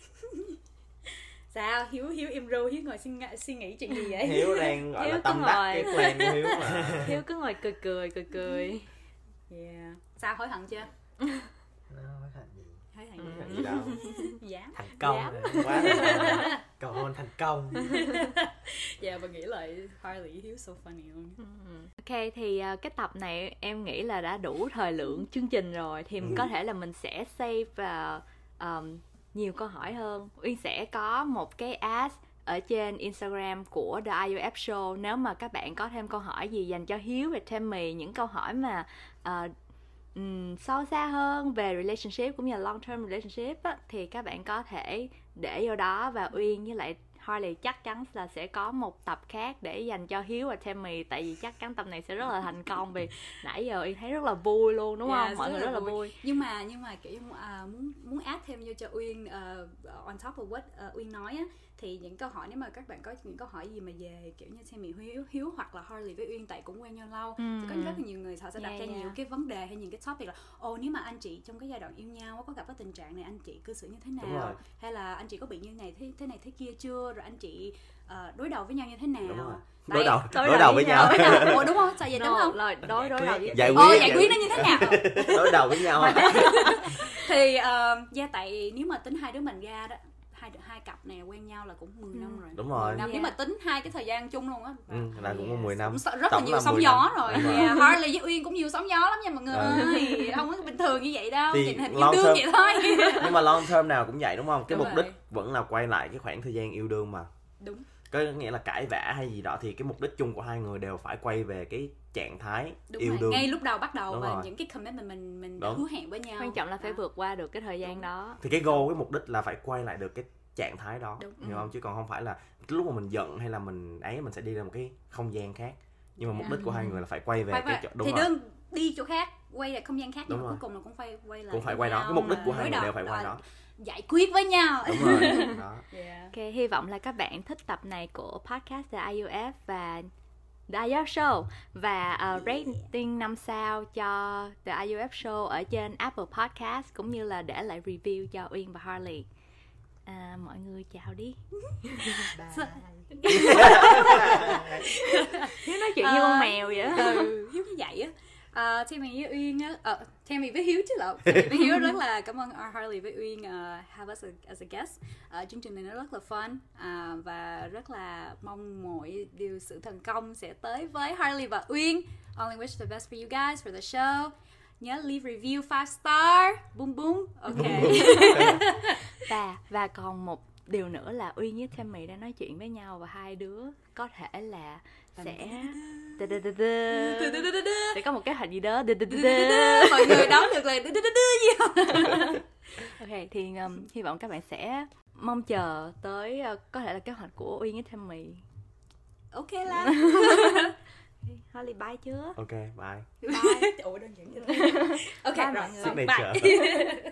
Sao Hiếu Hiếu im ru, Hiếu ngồi suy, nghĩ- suy nghĩ chuyện gì vậy? Hiếu đang gọi Hiếu là cứ tâm đắc ngồi. cái plan của Hiếu mà. Hiếu cứ ngồi cười cười cười cười. Yeah. Sao hối hận chưa? Nó hối hận gì? Hối hận Cái gì? gì đâu. Dạ. Thành công Dạ. rồi. Quá là Cầu hôn thành công. Dạ và nghĩ lại Harley Hiếu so funny luôn. Ok thì uh, cái tập này em nghĩ là đã đủ thời lượng chương trình rồi. Thì Ừ. có thể là mình sẽ save và um, nhiều câu hỏi hơn. Uyên sẽ có một cái ask ở trên Instagram của The i u ép Show. Nếu mà các bạn có thêm câu hỏi gì dành cho Hiếu và Tammy, những câu hỏi mà uh, um, sâu xa hơn về relationship cũng như là long term relationship á, thì các bạn có thể để vô đó, và Uyên với lại Harley chắc chắn là sẽ có một tập khác để dành cho Hiếu và Tammy, tại vì chắc chắn tập này sẽ rất là thành công, vì nãy giờ Uyên thấy rất là vui luôn đúng Yeah, không? Mọi người rất là vui. vui. Nhưng mà nhưng mà kiểu uh, muốn muốn add thêm vô cho Uyên, uh, on top of what uh, Uyên nói á, thì những câu hỏi, nếu mà các bạn có những câu hỏi gì mà về kiểu như Tammy Hiếu Hiếu hoặc là Harley với Uyên, tại cũng quen nhau lâu, ừ. thì có rất là nhiều người họ sẽ đặt yeah, ra yeah. nhiều cái vấn đề hay những cái topic là ồ, nếu mà anh chị trong cái giai đoạn yêu nhau có gặp cái tình trạng này, anh chị cư xử như thế nào, hay là anh chị có bị như này thế thế này thế kia chưa, rồi anh chị uh, đối đầu với nhau như thế nào. Đúng rồi. Tại... đối đầu đối, đối đầu với nhau, nhau. Ủa đúng không? Sao vậy, đúng no, không? Rồi, đối đối đầu với giải quyết, Ồ, giải quyết nó như thế nào? đối đầu với nhau. Thì uh, gia tại nếu mà tính hai đứa mình ra đó, hai hai cặp này quen nhau là cũng mười ừ. năm rồi. Đúng rồi. mười năm. Yeah. Nếu mà tính hai cái thời gian chung luôn á. Ừ, là cũng có mười năm. Cũng rất Tổng là nhiều là sóng mười gió năm. rồi. Đúng rồi. Yeah, Harley với Uyên cũng nhiều sóng gió lắm nha mọi người. Ừ. Không có bình thường như vậy đâu. Thì Tình hình yêu long đương term- vậy thôi. Nhưng mà long term nào cũng vậy đúng không? Cái Đúng mục rồi. đích vẫn là quay lại cái khoảng thời gian yêu đương mà. Đúng. Có nghĩa là cãi vã hay gì đó thì cái mục đích chung của hai người đều phải quay về cái trạng thái Đúng yêu rồi. đương. Ngay lúc đầu bắt đầu Đúng và rồi. những cái commitment mình mình đã Đúng. hứa hẹn với nhau. Quan trọng là phải Đó. vượt qua được cái thời gian Đúng. đó. Thì cái goal, cái mục đích là phải quay lại được cái trạng thái đó. Đúng. Hiểu không? Chứ còn không phải là lúc mà mình giận hay là mình ấy mình sẽ đi ra một cái không gian khác. Nhưng mà mục đích của hai người là phải quay về Phải cái vậy. chỗ đúng thì rồi. đương đi chỗ khác, quay lại không gian khác, nhưng Đúng mà rồi. cuối cùng là cũng phải quay lại Cũng phải với quay đó. nhau Cái mục đích mà của hai đối người đầu- đều phải quay à, đó. giải quyết với nhau. Đúng rồi. Đó. Yeah. Ok, hy vọng là các bạn thích tập này của podcast The i u ép và The i u ép Show, và uh, rating năm sao cho The i u ép Show ở trên Apple Podcast, cũng như là để lại review cho Uyên và Harley. À, mọi người chào đi. Hiếu nói chuyện như con mèo vậy á. Ừ, Hiếu như vậy á. Uh, Tammy với Uyên á, uh, Tammy với Hiếu chứ lộn. Tammy với Hiếu rất là cảm ơn Harley với Uyên uh, have us as a guest. Uh, chương trình này nó rất là fun, uh, và rất là mong mọi điều sự thành công sẽ tới với Harley và Uyên. Only wish the best for you guys for the show. Nhớ leave review five star. Boom boom. Ok. Và và còn một điều nữa là Uyên với Tammy đang nói chuyện với nhau, và hai đứa có thể là sẽ sẽ có một kế hoạch gì đó. Mọi người đoán được là gì không? Ok, thì um, hy vọng các bạn sẽ mong chờ tới uh, có thể là kế hoạch của Uyên với Tammy. Ok là. Harley bye chưa? Ok, bye. Bye. Ủa đơn giản vậy thôi. Ok Bye rồi. mọi người. Bye. Signature.